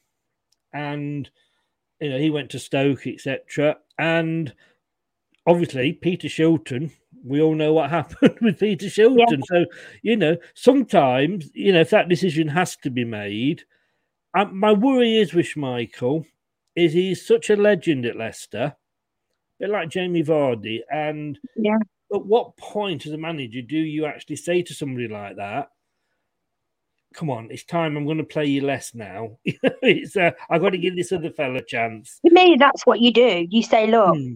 And you know, he went to Stoke, et cetera. And obviously, Peter Shilton, we all know what happened with Peter Shilton. Yeah. So, you know, sometimes, you know, if that decision has to be made, uh, my worry is with Schmeichel is he's such a legend at Leicester, a bit like Jamie Vardy. And yeah. at what point as a manager do you actually say to somebody like that, come on, it's time. I'm going to play you less now. it's uh, I've got to give this other fella a chance. To me, that's what you do. You say, look, hmm.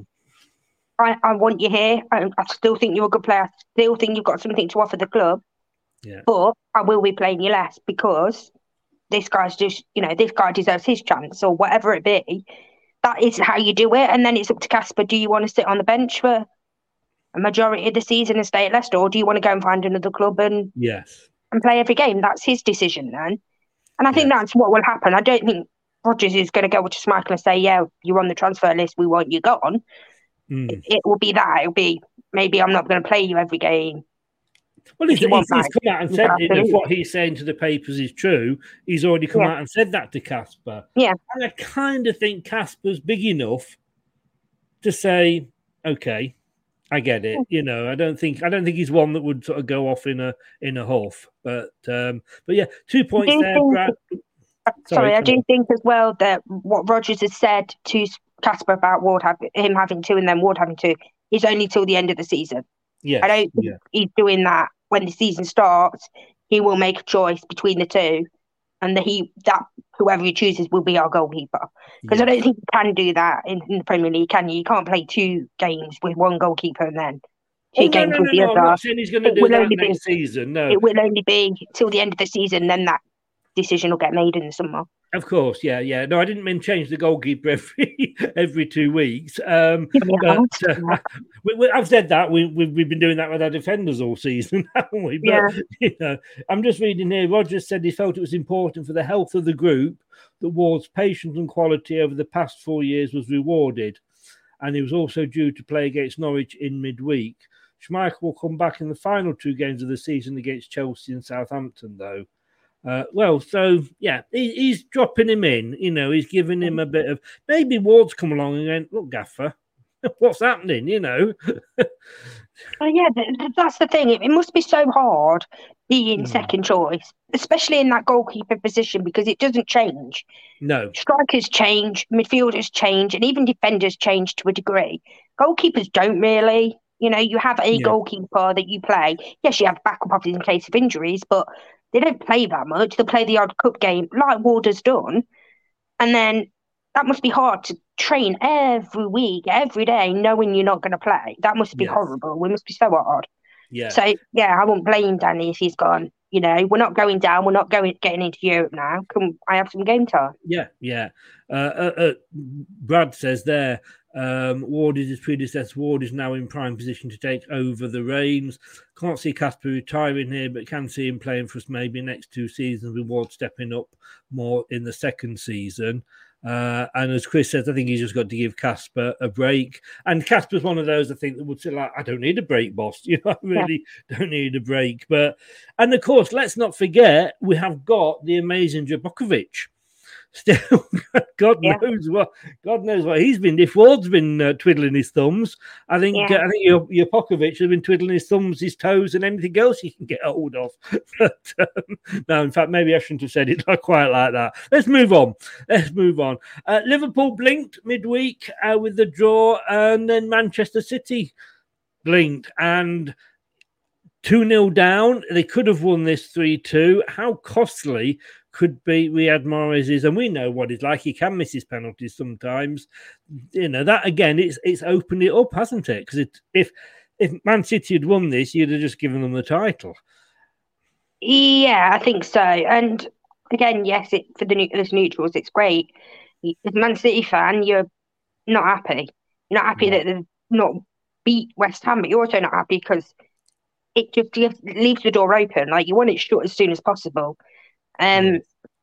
I, I want you here. I, I still think you're a good player. I still think you've got something to offer the club. Yeah. But I will be playing you less because this guy's just, you know, this guy deserves his chance or whatever it be. That is how you do it. And then it's up to Kasper. Do you want to sit on the bench for a majority of the season and stay at Leicester, or do you want to go and find another club and yes. and play every game? That's his decision then. And I think yes. that's what will happen. I don't think Rodgers is going to go to Schmeichel and say, yeah, you're on the transfer list, we want you gone. Mm. It, it will be that. It'll be, maybe I'm not going to play you every game. Well, he's, he's, he's come out and said it, if what he's saying to the papers is true, he's already come yeah. out and said that to Kasper. Yeah. And I kind of think Kasper's big enough to say, okay, I get it. You know, I don't think I don't think he's one that would sort of go off in a in a huff. But um, but yeah, two points there. Think, Brad. Sorry, Sorry I do on. think as well that what Rodgers has said to Kasper about Ward having him having two and then Ward having two is only till the end of the season. Yeah, I don't think yeah. he's doing that when the season starts. He will make a choice between the two, and the he that whoever he chooses will be our goalkeeper. Because Yes. I don't think you can do that in, in the Premier League, can you? You can't play two games with one goalkeeper and then two Oh, no, games no, with no, the no. I'm other. not saying he's going to It do will that only next be season. No, it will only be till the end of the season, then that decision will get made in the summer. of course, yeah, yeah. No, I didn't mean change the goalkeeper every every two weeks. Um, Yeah, but uh, we, we, I've said that we, we, we've been doing that with our defenders all season, haven't we? But Yeah. you know, I'm just reading here. Rogers said he felt it was important for the health of the group that Ward's patience and quality over the past four years was rewarded, and he was also due to play against Norwich in midweek. Schmeichel will come back in the final two games of the season against Chelsea and Southampton, though. Uh, well, so yeah, he, he's dropping him in. You know, he's giving him a bit of maybe Ward's come along and going, look, Gaffer, what's happening? You know, Oh, yeah, th- th- that's the thing. It, it must be so hard being Mm. second choice, especially in that goalkeeper position, because it doesn't change. no, Strikers change, midfielders change, and even defenders change to a degree. Goalkeepers don't really. You know, you have a Yeah. goalkeeper that you play. Yes, you have backup options in case of injuries, but they don't play that much. They'll play the odd cup game, like Ward has done. And then that must be hard to train every week, every day, knowing you're not going to play. That must be Yes. horrible. It must be so hard. yeah, So, yeah, I won't blame Danny if he's gone. You know, we're not going down. We're not going getting into Europe now. Come, I have some game time. yeah, yeah. Uh, uh, uh, Brad says there, um, Ward is his predecessor. Ward is now in prime position to take over the reins. Can't see Casper retiring here, but can see him playing for us maybe next two seasons with Ward stepping up more in the second season. Uh, and as Chris says, I think he's just got to give Casper a break. And Casper's one of those, I think, that would say, like, I don't need a break, boss. You know, I really don't need a break. But, and of course, let's not forget, we have got the amazing Djokovic. Still, God Yeah. knows what God knows what he's been. If Ward's been uh, twiddling his thumbs, I think Yeah. uh, I think your Jokovic has been twiddling his thumbs, his toes, and anything else he can get hold of. But, um, no, in fact, maybe I shouldn't have said it not quite like that. Let's move on. Let's move on. Uh, Liverpool blinked midweek uh, with the draw, and then Manchester City blinked and two nil down. They could have won this three two. How costly could be Riyad Mahrez, and we know what he's like. He can miss his penalties sometimes. You know, that again, it's it's opened it up, hasn't it? Because it, if if Man City had won this, you'd have just given them the title. Yeah, I think so. And again, yes, it for the as neutrals, it's great. As a Man City fan, you're not happy. You're not happy that they've not beat West Ham, but you're also not happy because it just leaves the door open. Like, you want it shut as soon as possible. Um,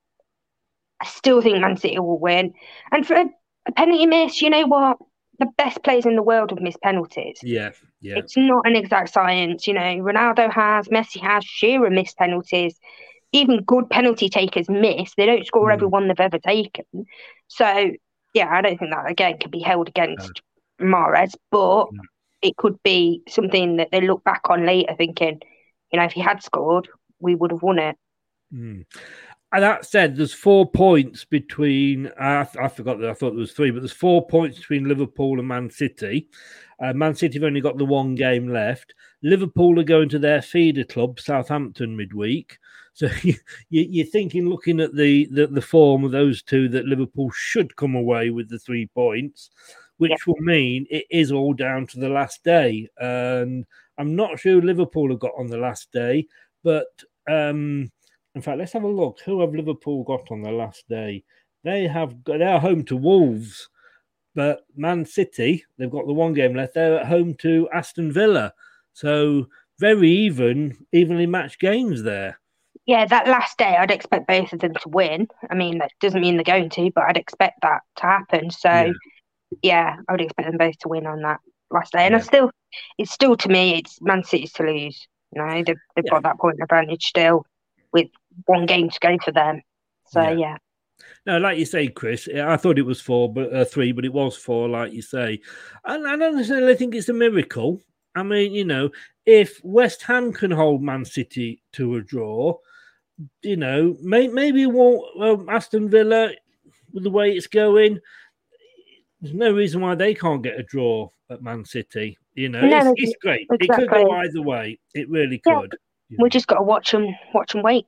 I still think Man City will win. And for a, a penalty miss, you know what? The best players in the world have missed penalties. Yeah, yeah. It's not an exact science. You know, Ronaldo has, Messi has, Shearer missed penalties. Even good penalty takers miss. They don't score Mm. every one they've ever taken. So, yeah, I don't think that, again, can be held against Mahrez. But it could be something that they look back on later thinking, you know, if he had scored, we would have won it. Mm. And that said, there's four points between, I, I forgot that I thought there was three, but there's four points between Liverpool and Man City. Uh, Man City have only got the one game left. Liverpool are going to their feeder club, Southampton, midweek. So you, you, you're thinking, looking at the, the, the form of those two, that Liverpool should come away with the three points, which Yeah. will mean it is all down to the last day. And I'm not sure who Liverpool have got on the last day, but... Um, In fact, let's have a look. Who have Liverpool got on the last day? They have got, they're home to Wolves, but Man City, they've got the one game left. They're at home to Aston Villa. So very even, evenly matched games there. Yeah, that last day, I'd expect both of them to win. I mean, that doesn't mean they're going to, but I'd expect that to happen. So, Yeah. yeah, I would expect them both to win on that last day. And I Yeah. still, it's still, to me, it's Man City's to lose. You know, they've, they've Yeah. got that point advantage still with one game to go for them. So, Yeah. yeah. No, like you say, Chris, I thought it was four, but uh, three, but it was four, like you say. And I don't necessarily think it's a miracle. I mean, you know, if West Ham can hold Man City to a draw, you know, may, maybe won't, well, Aston Villa, with the way it's going, there's no reason why they can't get a draw at Man City. You know, No, it's, it's great. It could exactly. go either way. It really Yeah. could. We just got to watch them, watch them wait.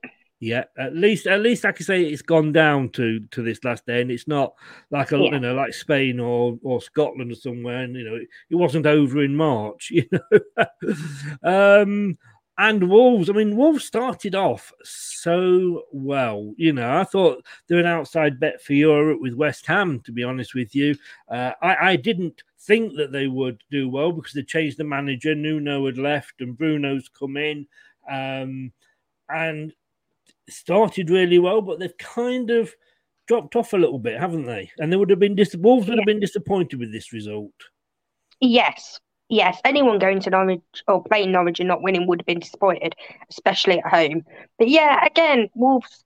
Yeah, at least, at least I can say it's gone down to to this last day, and it's not like a Yeah. you know like Spain or or Scotland or somewhere, and you know it, it wasn't over in March, you know. um, and Wolves, I mean, Wolves started off so well. You know, I thought they're an outside bet for Europe with West Ham. To be honest with you, uh, I I didn't think that they would do well because they changed the manager. Nuno had left, and Bruno's come in, um, and started really well, but they've kind of dropped off a little bit, haven't they? And they would have been dis- Wolves would have been disappointed with this result. Yes, yes. Anyone going to Norwich or playing Norwich and not winning would have been disappointed, especially at home. But yeah, again, Wolves.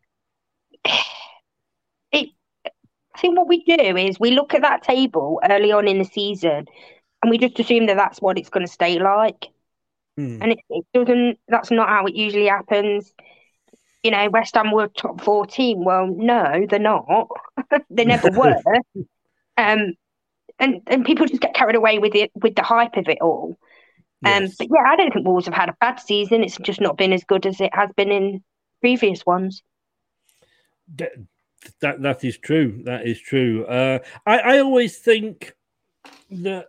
It. I think what we do is we look at that table early on in the season, and we just assume that that's what it's going to stay like. Hmm. And it, it doesn't. That's not how it usually happens. You know, West Ham were top fourteen. Well, no, they're not. They never were. Um, and and people just get carried away with it, with the hype of it all. Um, Yes. but yeah, I don't think Wolves have had a bad season. It's just not been as good as it has been in previous ones. That, that that is true. That is true. Uh, I I always think that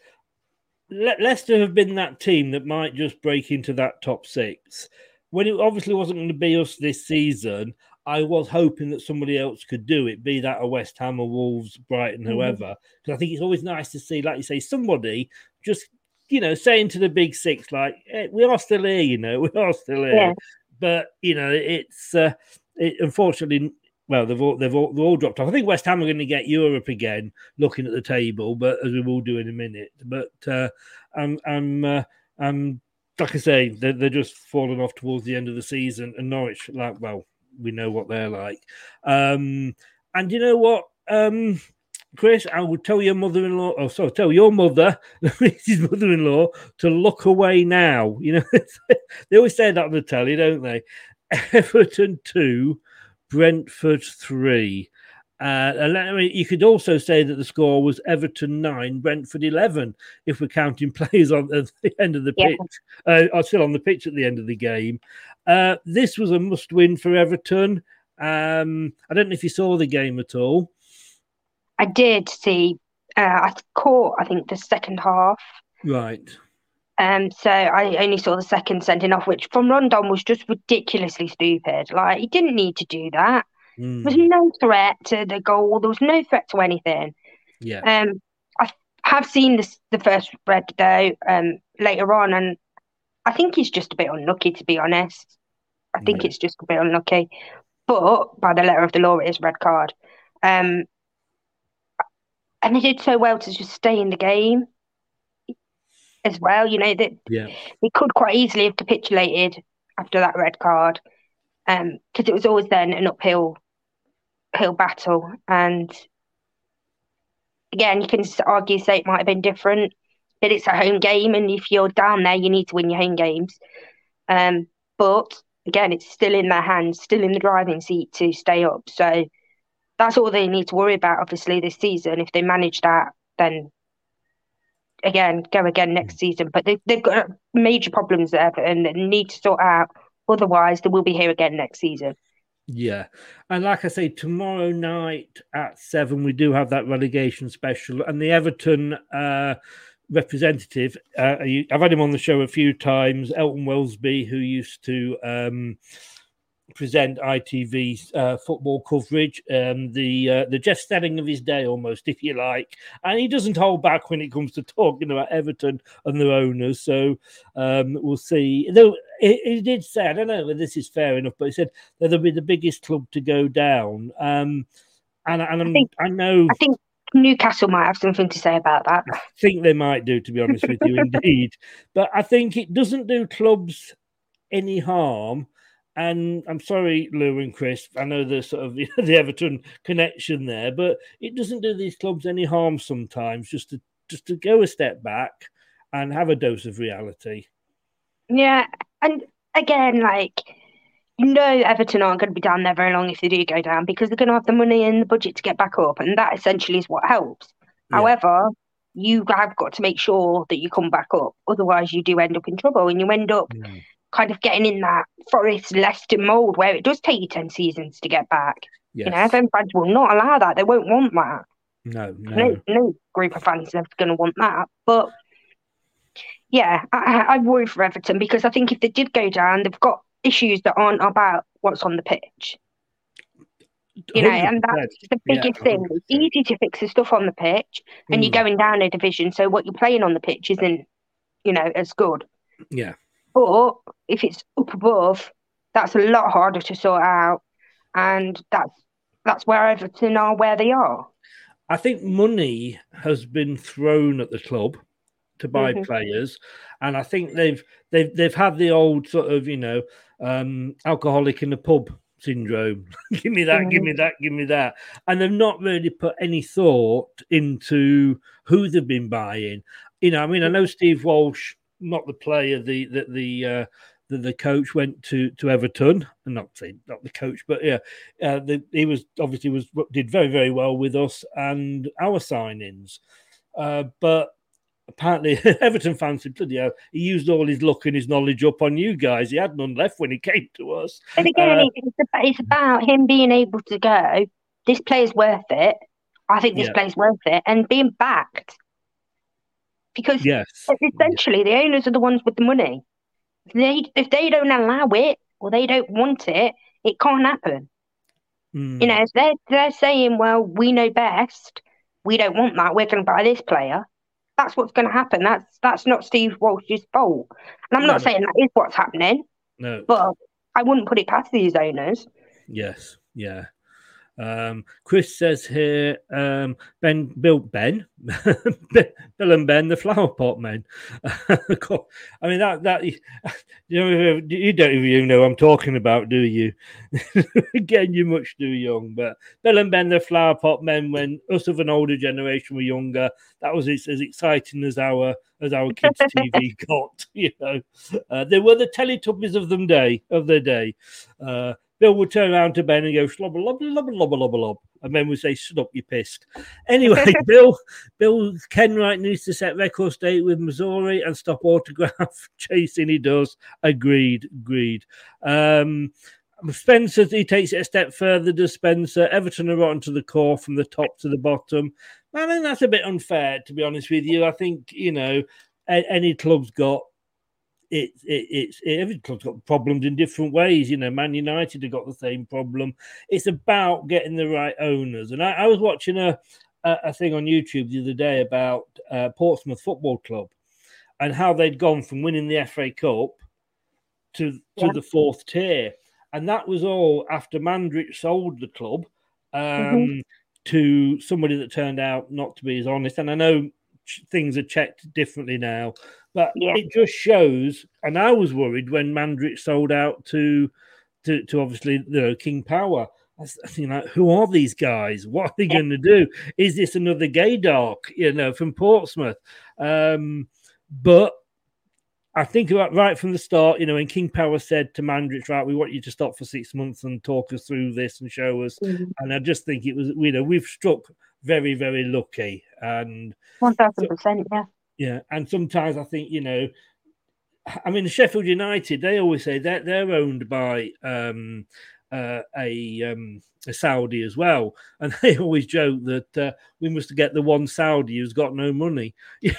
Le- Leicester have been that team that might just break into that top six. When it obviously wasn't going to be us this season, I was hoping that somebody else could do it, be that a West Ham or Wolves, Brighton, Mhm. whoever. Because I think it's always nice to see, like you say, somebody just, you know, saying to the big six, like, hey, we are still here, you know, we are still here. Yeah. But, you know, it's uh, it, unfortunately, well, they've all, they've all, they've all dropped off. I think West Ham are going to get Europe again, looking at the table, but as we will do in a minute. But uh, I'm, I'm, uh, I'm, like I say, they're, they're just falling off towards the end of the season. And Norwich, like, well, we know what they're like. Um, and you know what, um, Chris, I would tell your mother-in-law, oh, sorry, tell your mother, his mother-in-law, to look away now. You know, they always say that on the telly, don't they? Everton two, Brentford three. Uh, and I mean, you could also say that the score was Everton nine, Brentford eleven, if we're counting players on at the end of the Yeah. pitch, uh, are still on the pitch at the end of the game. Uh, this was a must-win for Everton. Um, I don't know if you saw the game at all. I did see. Uh, I caught, I think, the second half. Right. Um, so I only saw the second sending off, which from Rondon was just ridiculously stupid. Like, he didn't need to do that. Mm. There was no threat to the goal. There was no threat to anything. Yeah. Um, I have seen this the first red though um, later on, and I think he's just a bit unlucky, to be honest. I think Yeah. it's just a bit unlucky. But by the letter of the law, it is a red card. Um, and they did so well to just stay in the game as well. You know, that Yeah. they could quite easily have capitulated after that red card, um, because it was always then an uphill hill battle. And again, you can s- argue, say it might have been different, but it's a home game, and if you're down there, you need to win your home games. Um, but again, it's still in their hands, still in the driving seat to stay up. So that's all they need to worry about, obviously, this season. If they manage that, then again, go again next season. But they, they've got major problems there and they need to sort out. Otherwise, they will be here again next season. Yeah. And like I say, tomorrow night at seven, we do have that relegation special. And the Everton uh, representative, uh, I've had him on the show a few times, Elton Wellesby, who used to um, present I T V's uh, football coverage, um, the uh, the Jeff Stelling of his day almost, if you like. And he doesn't hold back when it comes to talking about Everton and their owners. So um, we'll see. Though he, he did say, I don't know whether this is fair enough, but he said that they'll be the biggest club to go down. Um, and and I'm, I think, I know... I think Newcastle might have something to say about that. I think they might do, to be honest with you, indeed. But I think it doesn't do clubs any harm. And I'm sorry, Lou and Chris, I know there's sort of the Everton connection there, but it doesn't do these clubs any harm sometimes just to just to go a step back and have a dose of reality. Yeah, and again, like, you know, Everton aren't going to be down there very long if they do go down, because they're going to have the money and the budget to get back up, and that essentially is what helps. Yeah. However, you have got to make sure that you come back up. Otherwise, you do end up in trouble, and you end up Mm. kind of getting in that Forest Leicester mould where it does take you ten seasons to get back. Yes. You know, F M fans will not allow that. They won't want that. No, no. No, no group of fans are going to want that. But yeah, I, I worry for Everton because I think if they did go down, they've got issues that aren't about what's on the pitch. You know, and that's the biggest yeah, thing. It's easy to fix the stuff on the pitch, and mm. you're going down a division, so what you're playing on the pitch isn't, you know, as good. Yeah. But if it's up above, that's a lot harder to sort out, and that's that's where Everton are where they are. I think money has been thrown at the club to buy mm-hmm. players, and I think they've they've they've had the old sort of, you know, um, alcoholic in the pub syndrome. Give me that, mm-hmm. give me that, give me that. And they've not really put any thought into who they've been buying. You know, I mean, I know Steve Walsh, not the player, the the the uh, the, the coach went to, to Everton, and not saying not the coach, but yeah, uh, the, he was obviously was did very very well with us and our signings, uh, but. Apparently, Everton fans said, bloody hell, he used all his luck and his knowledge up on you guys. He had none left when he came to us. And again, uh, it's, about, it's about him being able to go, this player's worth it. I think this yeah. player's worth it. And being backed. Because yes. essentially, the owners are the ones with the money. If they, if they don't allow it or they don't want it, it can't happen. Mm. You know, if they're, they're saying, well, we know best. We don't want that. We're going to buy this player. That's what's going to happen. That's that's not Steve Walsh's fault. And I'm no, not saying that is what's happening. No. But I wouldn't put it past these owners. Yes, yeah. Um, Chris says here, um, Ben, Bill, Ben, Bill and Ben, the flower pot men. I mean, that, that, you know, you don't even know what I'm talking about, do you? Again, you're much too young, but Bill and Ben, the flower pot men, when us of an older generation were younger, that was as, as exciting as our, as our kids' T V got, you know. Uh, they were the Teletubbies of them day, of their day. Uh, Bill would turn around to Ben and go, slobber, lobber, lobber, lobber, lobber, lob. And Ben would say, shut up, you're pissed. Anyway, Bill, Bill Kenwright needs to set record state with Missouri and stop autograph chasing. He does. Agreed, agreed. Um, Spencer, he takes it a step further, does Spencer. Everton are rotten to the core from the top to the bottom. I think that's a bit unfair, to be honest with you. I think, you know, any club's got It, it, it's it, every club's got problems in different ways. You know, Man United have got the same problem. It's about getting the right owners. And I, I was watching a, a, a thing on YouTube the other day about uh, Portsmouth Football Club and how they'd gone from winning the F A Cup to, to yeah. the fourth tier. And that was all after Mandrich sold the club um, mm-hmm. to somebody that turned out not to be as honest. And I know things are checked differently now. But yeah. it just shows, and I was worried when Mandrich sold out to, to, to obviously, you know, King Power. I was thinking, like, who are these guys? What are they yeah. going to do? Is this another Gaydark, you know, from Portsmouth? Um, but I think about right from the start, you know, when King Power said to Mandrich, right, we want you to stop for six months and talk us through this and show us. Mm-hmm. And I just think it was, you know, we've struck very, very lucky. And one thousand percent, yeah. Yeah, and sometimes I think, you know, I mean, Sheffield United, they always say that they're, they're owned by um, uh, a, um, a Saudi as well. And they always joke that uh, we must get the one Saudi who's got no money.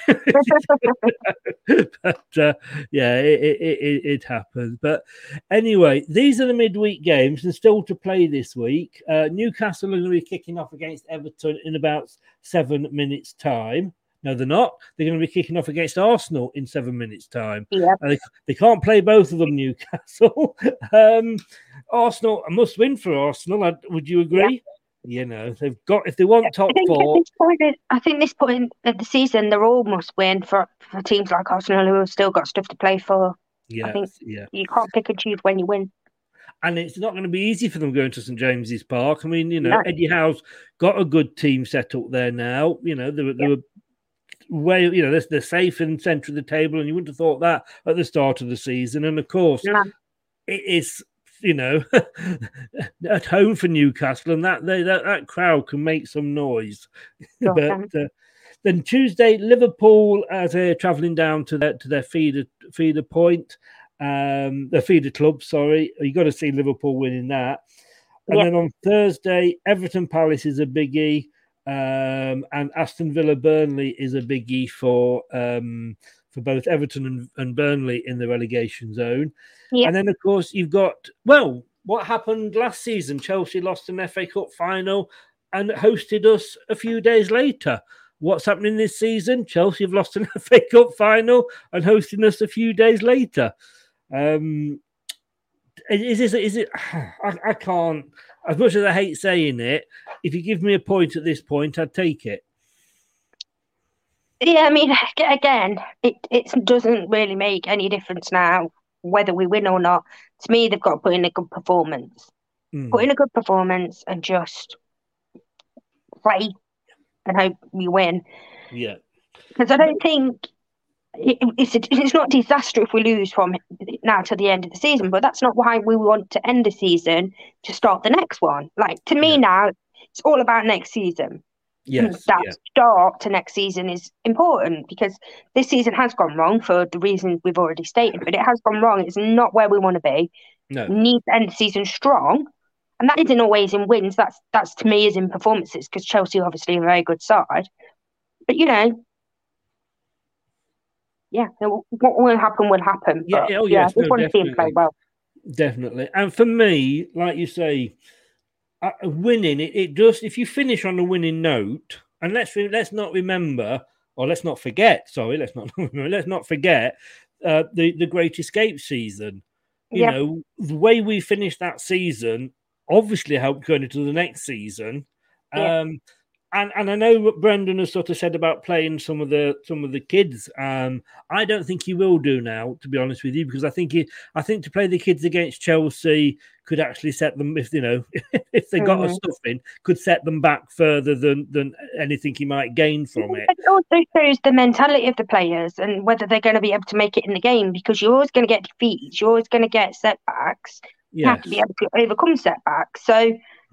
But, uh, yeah, it, it, it, it happens. But anyway, these are the midweek games and still to play this week. Uh, Newcastle are going to be kicking off against Everton in about seven minutes' time. No, they're not. They're going to be kicking off against Arsenal in seven minutes' time. Yep. They, they can't play both of them, Newcastle. um, Arsenal, a must win for Arsenal. Would you agree? Yep. You know, they've got, if they want top I think four. At this point, I think this point of the season, they're all must win for, for teams like Arsenal who have still got stuff to play for. Yes, I think yeah. you can't pick and choose when you win. And it's not going to be easy for them going to St James's Park. I mean, you know, No. Eddie Howe's got a good team set up there now. You know, they were, they Yep. were way, you know, they're, they're safe in the centre of the table, and you wouldn't have thought that at the start of the season. And of course, No. it is, you know, at home for Newcastle, and that they, that, that crowd can make some noise. Sure but can. uh, then Tuesday, Liverpool as they're travelling down to their to their feeder feeder point. Um, the feeder club, sorry. You got to see Liverpool winning that. And Yeah. then on Thursday, Everton Palace is a biggie. Um, and Aston Villa Burnley is a biggie for um, for both Everton and, and Burnley in the relegation zone. Yeah. And then, of course, you've got, well, what happened last season? Chelsea lost an F A Cup final and hosted us a few days later. What's happening this season? Chelsea have lost an F A Cup final and hosting us a few days later. Um, is, is, is it? I, I can't. As much as I hate saying it, if you give me a point at this point, I'd take it. Yeah, I mean, again, it it doesn't really make any difference now whether we win or not. To me, they've got to put in a good performance. Mm. Put in a good performance and just play and hope we win. Yeah. Because I don't think it, it's a, it's not disaster if we lose from now to the end of the season, but that's not why we want to end the season to start the next one. Like, to me Yeah. now, it's all about next season. Yes. That Yeah. start to next season is important because this season has gone wrong for the reasons we've already stated, but it has gone wrong. It's not where we want to be. No. We need to end the season strong. And that isn't always in wins. That's, that's to me, is in performances because Chelsea are obviously a very good side. But, you know, yeah, what will happen will happen. Yeah, But, oh, yeah, yes, I just no, want to see him play definitely. well. Definitely. And for me, like you say, uh, winning, it, it just, if you finish on a winning note, and let's let's not remember, or let's not forget, sorry, let's not let's not forget uh, the, the Great Escape season. You Yeah. know, the way we finished that season obviously helped going into the next season. Yeah. Um, and and I know what Brendan has sort of said about playing some of the some of the kids. Um, I don't think he will do now, to be honest with you, because I think he, I think to play the kids against Chelsea could actually set them, if you know, if they got Mhm. a stuffing, could set them back further than than anything he might gain from it. It also shows the mentality of the players and whether they're going to be able to make it in the game because you're always going to get defeats, you're always going to get setbacks. You have to be Yes. able to overcome setbacks. So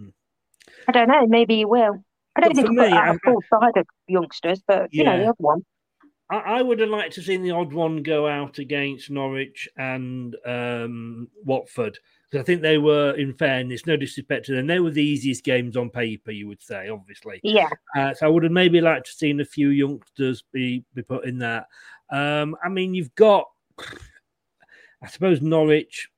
I don't know, maybe you will. I don't But think for I'll put me, out I- a full side of youngsters, but you know, Yeah. the other one. I, I would have liked to seen the odd one go out against Norwich and um, Watford. Because I think they were, in fairness, no disrespect to them, they were the easiest games on paper, you would say, obviously. Yeah. Uh, so I would have maybe liked to seen a few youngsters be, be put in that. Um, I mean, you've got, I suppose, Norwich.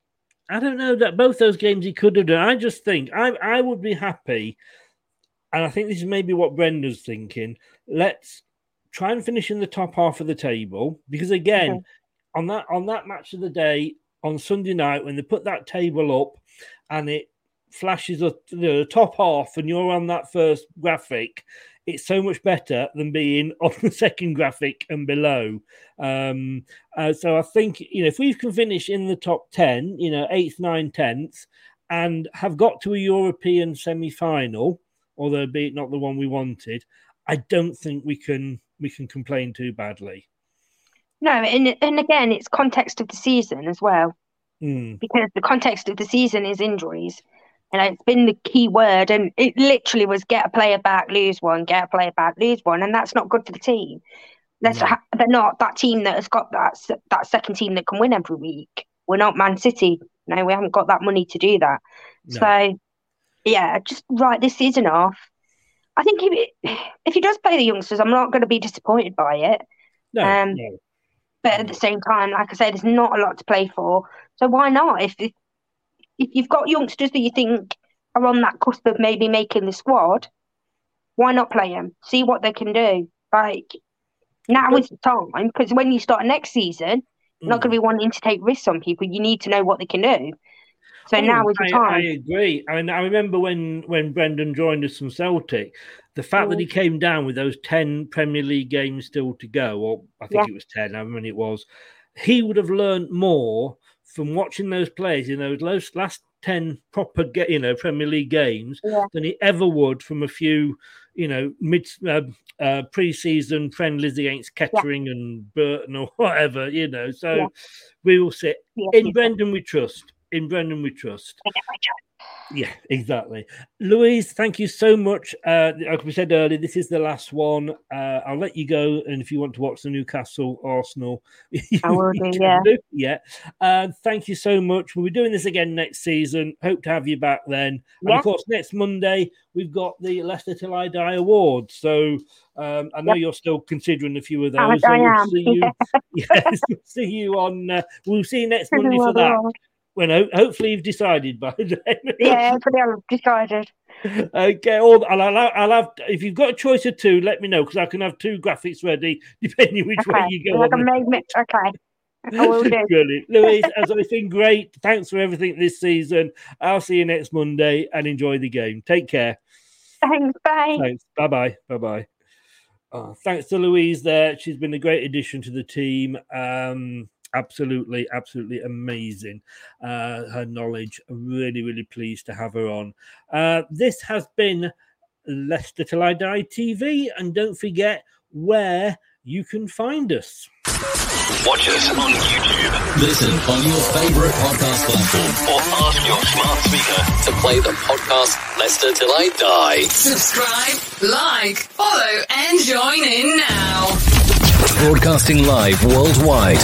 I don't know that both those games he could have done. I just think I, I would be happy. And I think this is maybe what Brenda's thinking. Let's try and finish in the top half of the table. Because again, Okay. on that on that match of the day, on Sunday night, when they put that table up and it flashes up you know, the top half and you're on that first graphic, it's so much better than being on the second graphic and below. Um, uh, so I think, you know, if we can finish in the top ten, you know, eighth, ninth, tenth, and have got to a European semi-final, although be it not the one we wanted, I don't think we can we can complain too badly. No, and and again, it's context of the season as well. Mm. Because the context of the season is injuries. And it's been the key word, and it literally was get a player back, lose one, get a player back, lose one, and that's not good for the team. That's No. ha- they're not that team that has got that s- that second team that can win every week. We're not Man City. No, we haven't got that money to do that. No. So, yeah, just write this season off. I think if it, if he does play the youngsters, I'm not going to be disappointed by it. No, Um, no. But at the same time, like I say, there's not a lot to play for. So why not? If if, if you've got youngsters that you think are on that cusp of maybe making the squad, why not play them? See what they can do. Like now is the time because when you start next season, you're not going to be wanting to take risks on people. You need to know what they can do. So Oh, now is the I, time. I agree. I mean, I remember when when Brendan joined us from Celtic, the fact that he came down with those ten Premier League games still to go, or I think Yeah. it was ten, however many it was, he would have learned more from watching those players in those last, last ten proper, ga- you know, Premier League games Yeah. than he ever would from a few, you know, mid uh, uh, pre-season friendlies against Kettering and Burton or whatever, you know. So Yeah. we will see. Yeah, In yeah. Brendan we trust. In Brendan we trust. Yeah, exactly. Louise, thank you so much. Uh, like we said earlier, this is the last one. Uh, I'll let you go. And if you want to watch the Newcastle Arsenal, you, I will do, you yeah. do. Yeah. Uh, thank you so much. We'll be doing this again next season. Hope to have you back then. Yeah. And of course, next Monday, we've got the Leicester Till I Die Awards. So um, I know Yep. you're still considering a few of those. I, so I we'll am. see you. Yes, we'll see you on. Uh, we'll see you next Monday for that. Well, no, hopefully you've decided by then. Yeah, pretty I've decided. Okay, all I'll, I'll, I'll have. If you've got a choice of two, let me know because I can have two graphics ready depending which Okay. way you go. Like on a the- magnet. Okay. I will do. Brilliant, Louise. As always, been great. Thanks for everything this season. I'll see you next Monday and enjoy the game. Take care. Thanks. Bye. Thanks. Bye bye. Bye bye. Oh, thanks to Louise there. She's been a great addition to the team. Um, absolutely, absolutely amazing. Uh, her knowledge. Really, really pleased to have her on. Uh, this has been Leicester Till I Die T V. And don't forget where you can find us. Watch us on YouTube. Listen on your favorite podcast platform or ask your smart speaker to play the podcast Leicester Till I Die. Subscribe, like, follow, and join in now. Broadcasting live worldwide.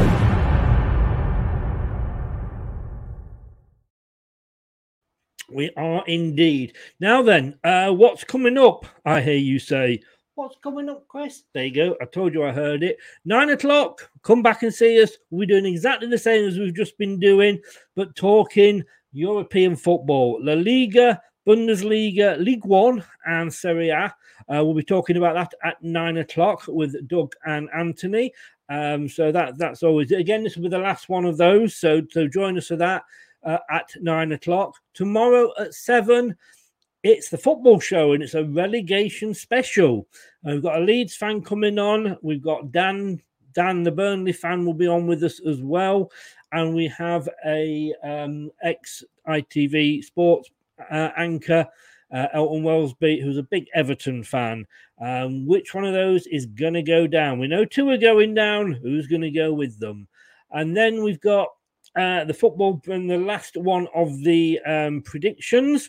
We are indeed. Now then, uh, what's coming up? I hear you say. What's coming up, Chris? There you go. I told you I heard it. Nine o'clock. Come back and see us. We're doing exactly the same as we've just been doing, but talking European football. La Liga, Bundesliga, League One, and Serie A. Uh, we'll be talking about that at nine o'clock with Doug and Anthony. Um, so that that's always, again, this will be the last one of those. So, so join us for that uh, at nine o'clock. Tomorrow at seven. It's the football show and it's a relegation special. And we've got a Leeds fan coming on. We've got Dan, Dan, the Burnley fan, will be on with us as well. And we have a um, ex-I T V sports uh, anchor, uh, Elton Wellesby, who's a big Everton fan. Um, which one of those is going to go down? We know two are going down. Who's going to go with them? And then we've got uh, the football and the last one of the um, predictions.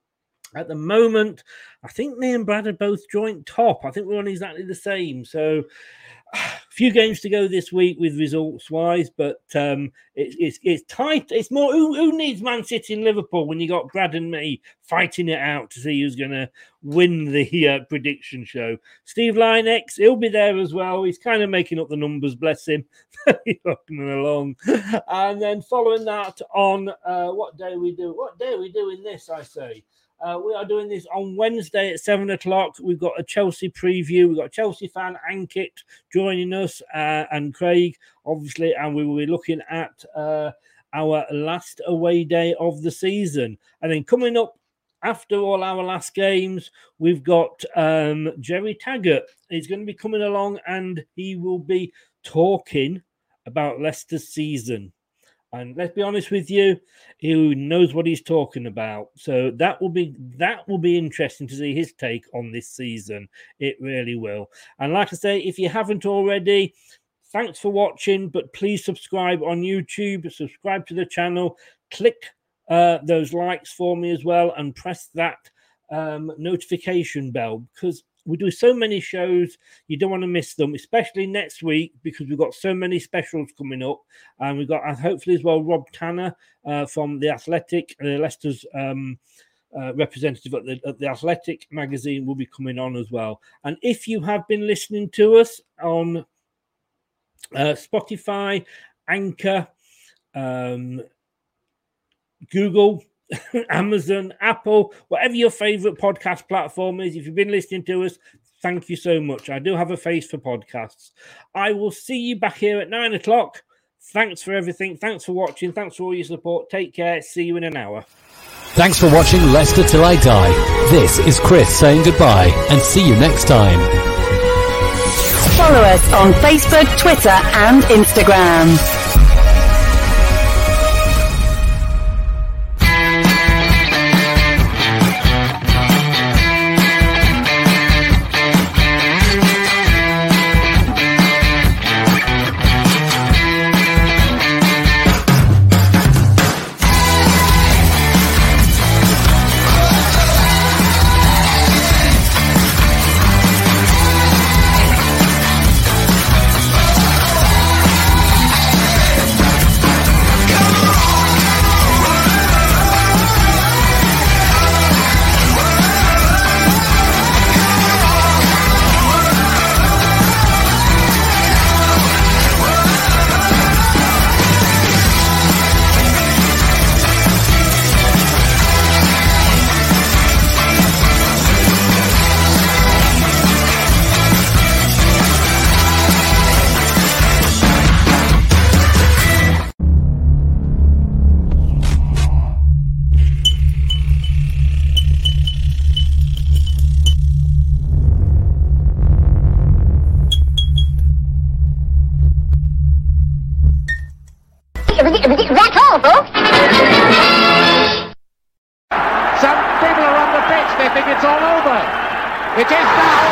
At the moment, I think me and Brad are both joint top. I think we're on exactly the same. So a few games to go this week with results-wise, but um, it, it's it's tight. It's more, who, who needs Man City and Liverpool when you got Brad and me fighting it out to see who's going to win the uh, prediction show. Steve Linex, he'll be there as well. He's kind of making up the numbers, bless him. He's rocking along. And then following that on, uh, what day we do? What day are we doing this, I say? Uh, we are doing this on Wednesday at seven o'clock. We've got a Chelsea preview. We've got a Chelsea fan, Ankit, joining us, uh, and Craig, obviously, and we will be looking at uh, our last away day of the season. And then coming up after all our last games, we've got um, Jerry Taggart. He's going to be coming along and he will be talking about Leicester's season. And let's be honest with you, he knows what he's talking about. So that will be that will be interesting to see his take on this season. It really will. And like I say, if you haven't already, thanks for watching. But please subscribe on YouTube. Subscribe to the channel. Click uh, those likes for me as well, and press that um, notification bell because we do so many shows, you don't want to miss them, especially next week because we've got so many specials coming up. And we've got, uh, hopefully as well, Rob Tanner uh, from The Athletic, uh, Leicester's um, uh, representative at the, at the Athletic magazine will be coming on as well. And if you have been listening to us on uh, Spotify, Anchor, um, Google, Amazon, Apple, whatever your favorite podcast platform is, if you've been listening to us, thank you so much. I do have a face for podcasts. I will see you back here at nine o'clock. Thanks for everything. Thanks for watching. Thanks for all your support. Take care. See you in an hour. Thanks for watching Leicester Till I Die. This is Chris saying goodbye and see you next time. Follow us on Facebook, Twitter and Instagram. That's all, folks. Some people are on the pitch. They think it's all over. It is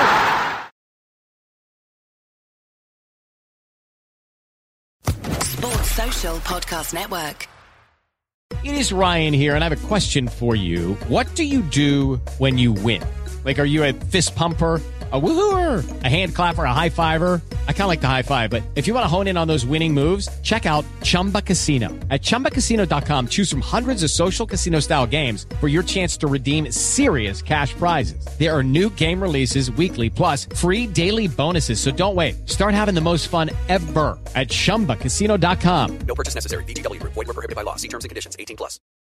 now. Sports Social Podcast Network. It is Ryan here, and I have a question for you. What do you do when you win? Like, are you a fist pumper, a woohooer, a hand clapper, a high fiver? I kind of like the high five, but if you want to hone in on those winning moves, check out Chumba Casino. At chumba casino dot com, choose from hundreds of social casino-style games for your chance to redeem serious cash prizes. There are new game releases weekly, plus free daily bonuses. So don't wait. Start having the most fun ever at chumba casino dot com. No purchase necessary. V G W. Void where prohibited by law. See terms and conditions. eighteen plus.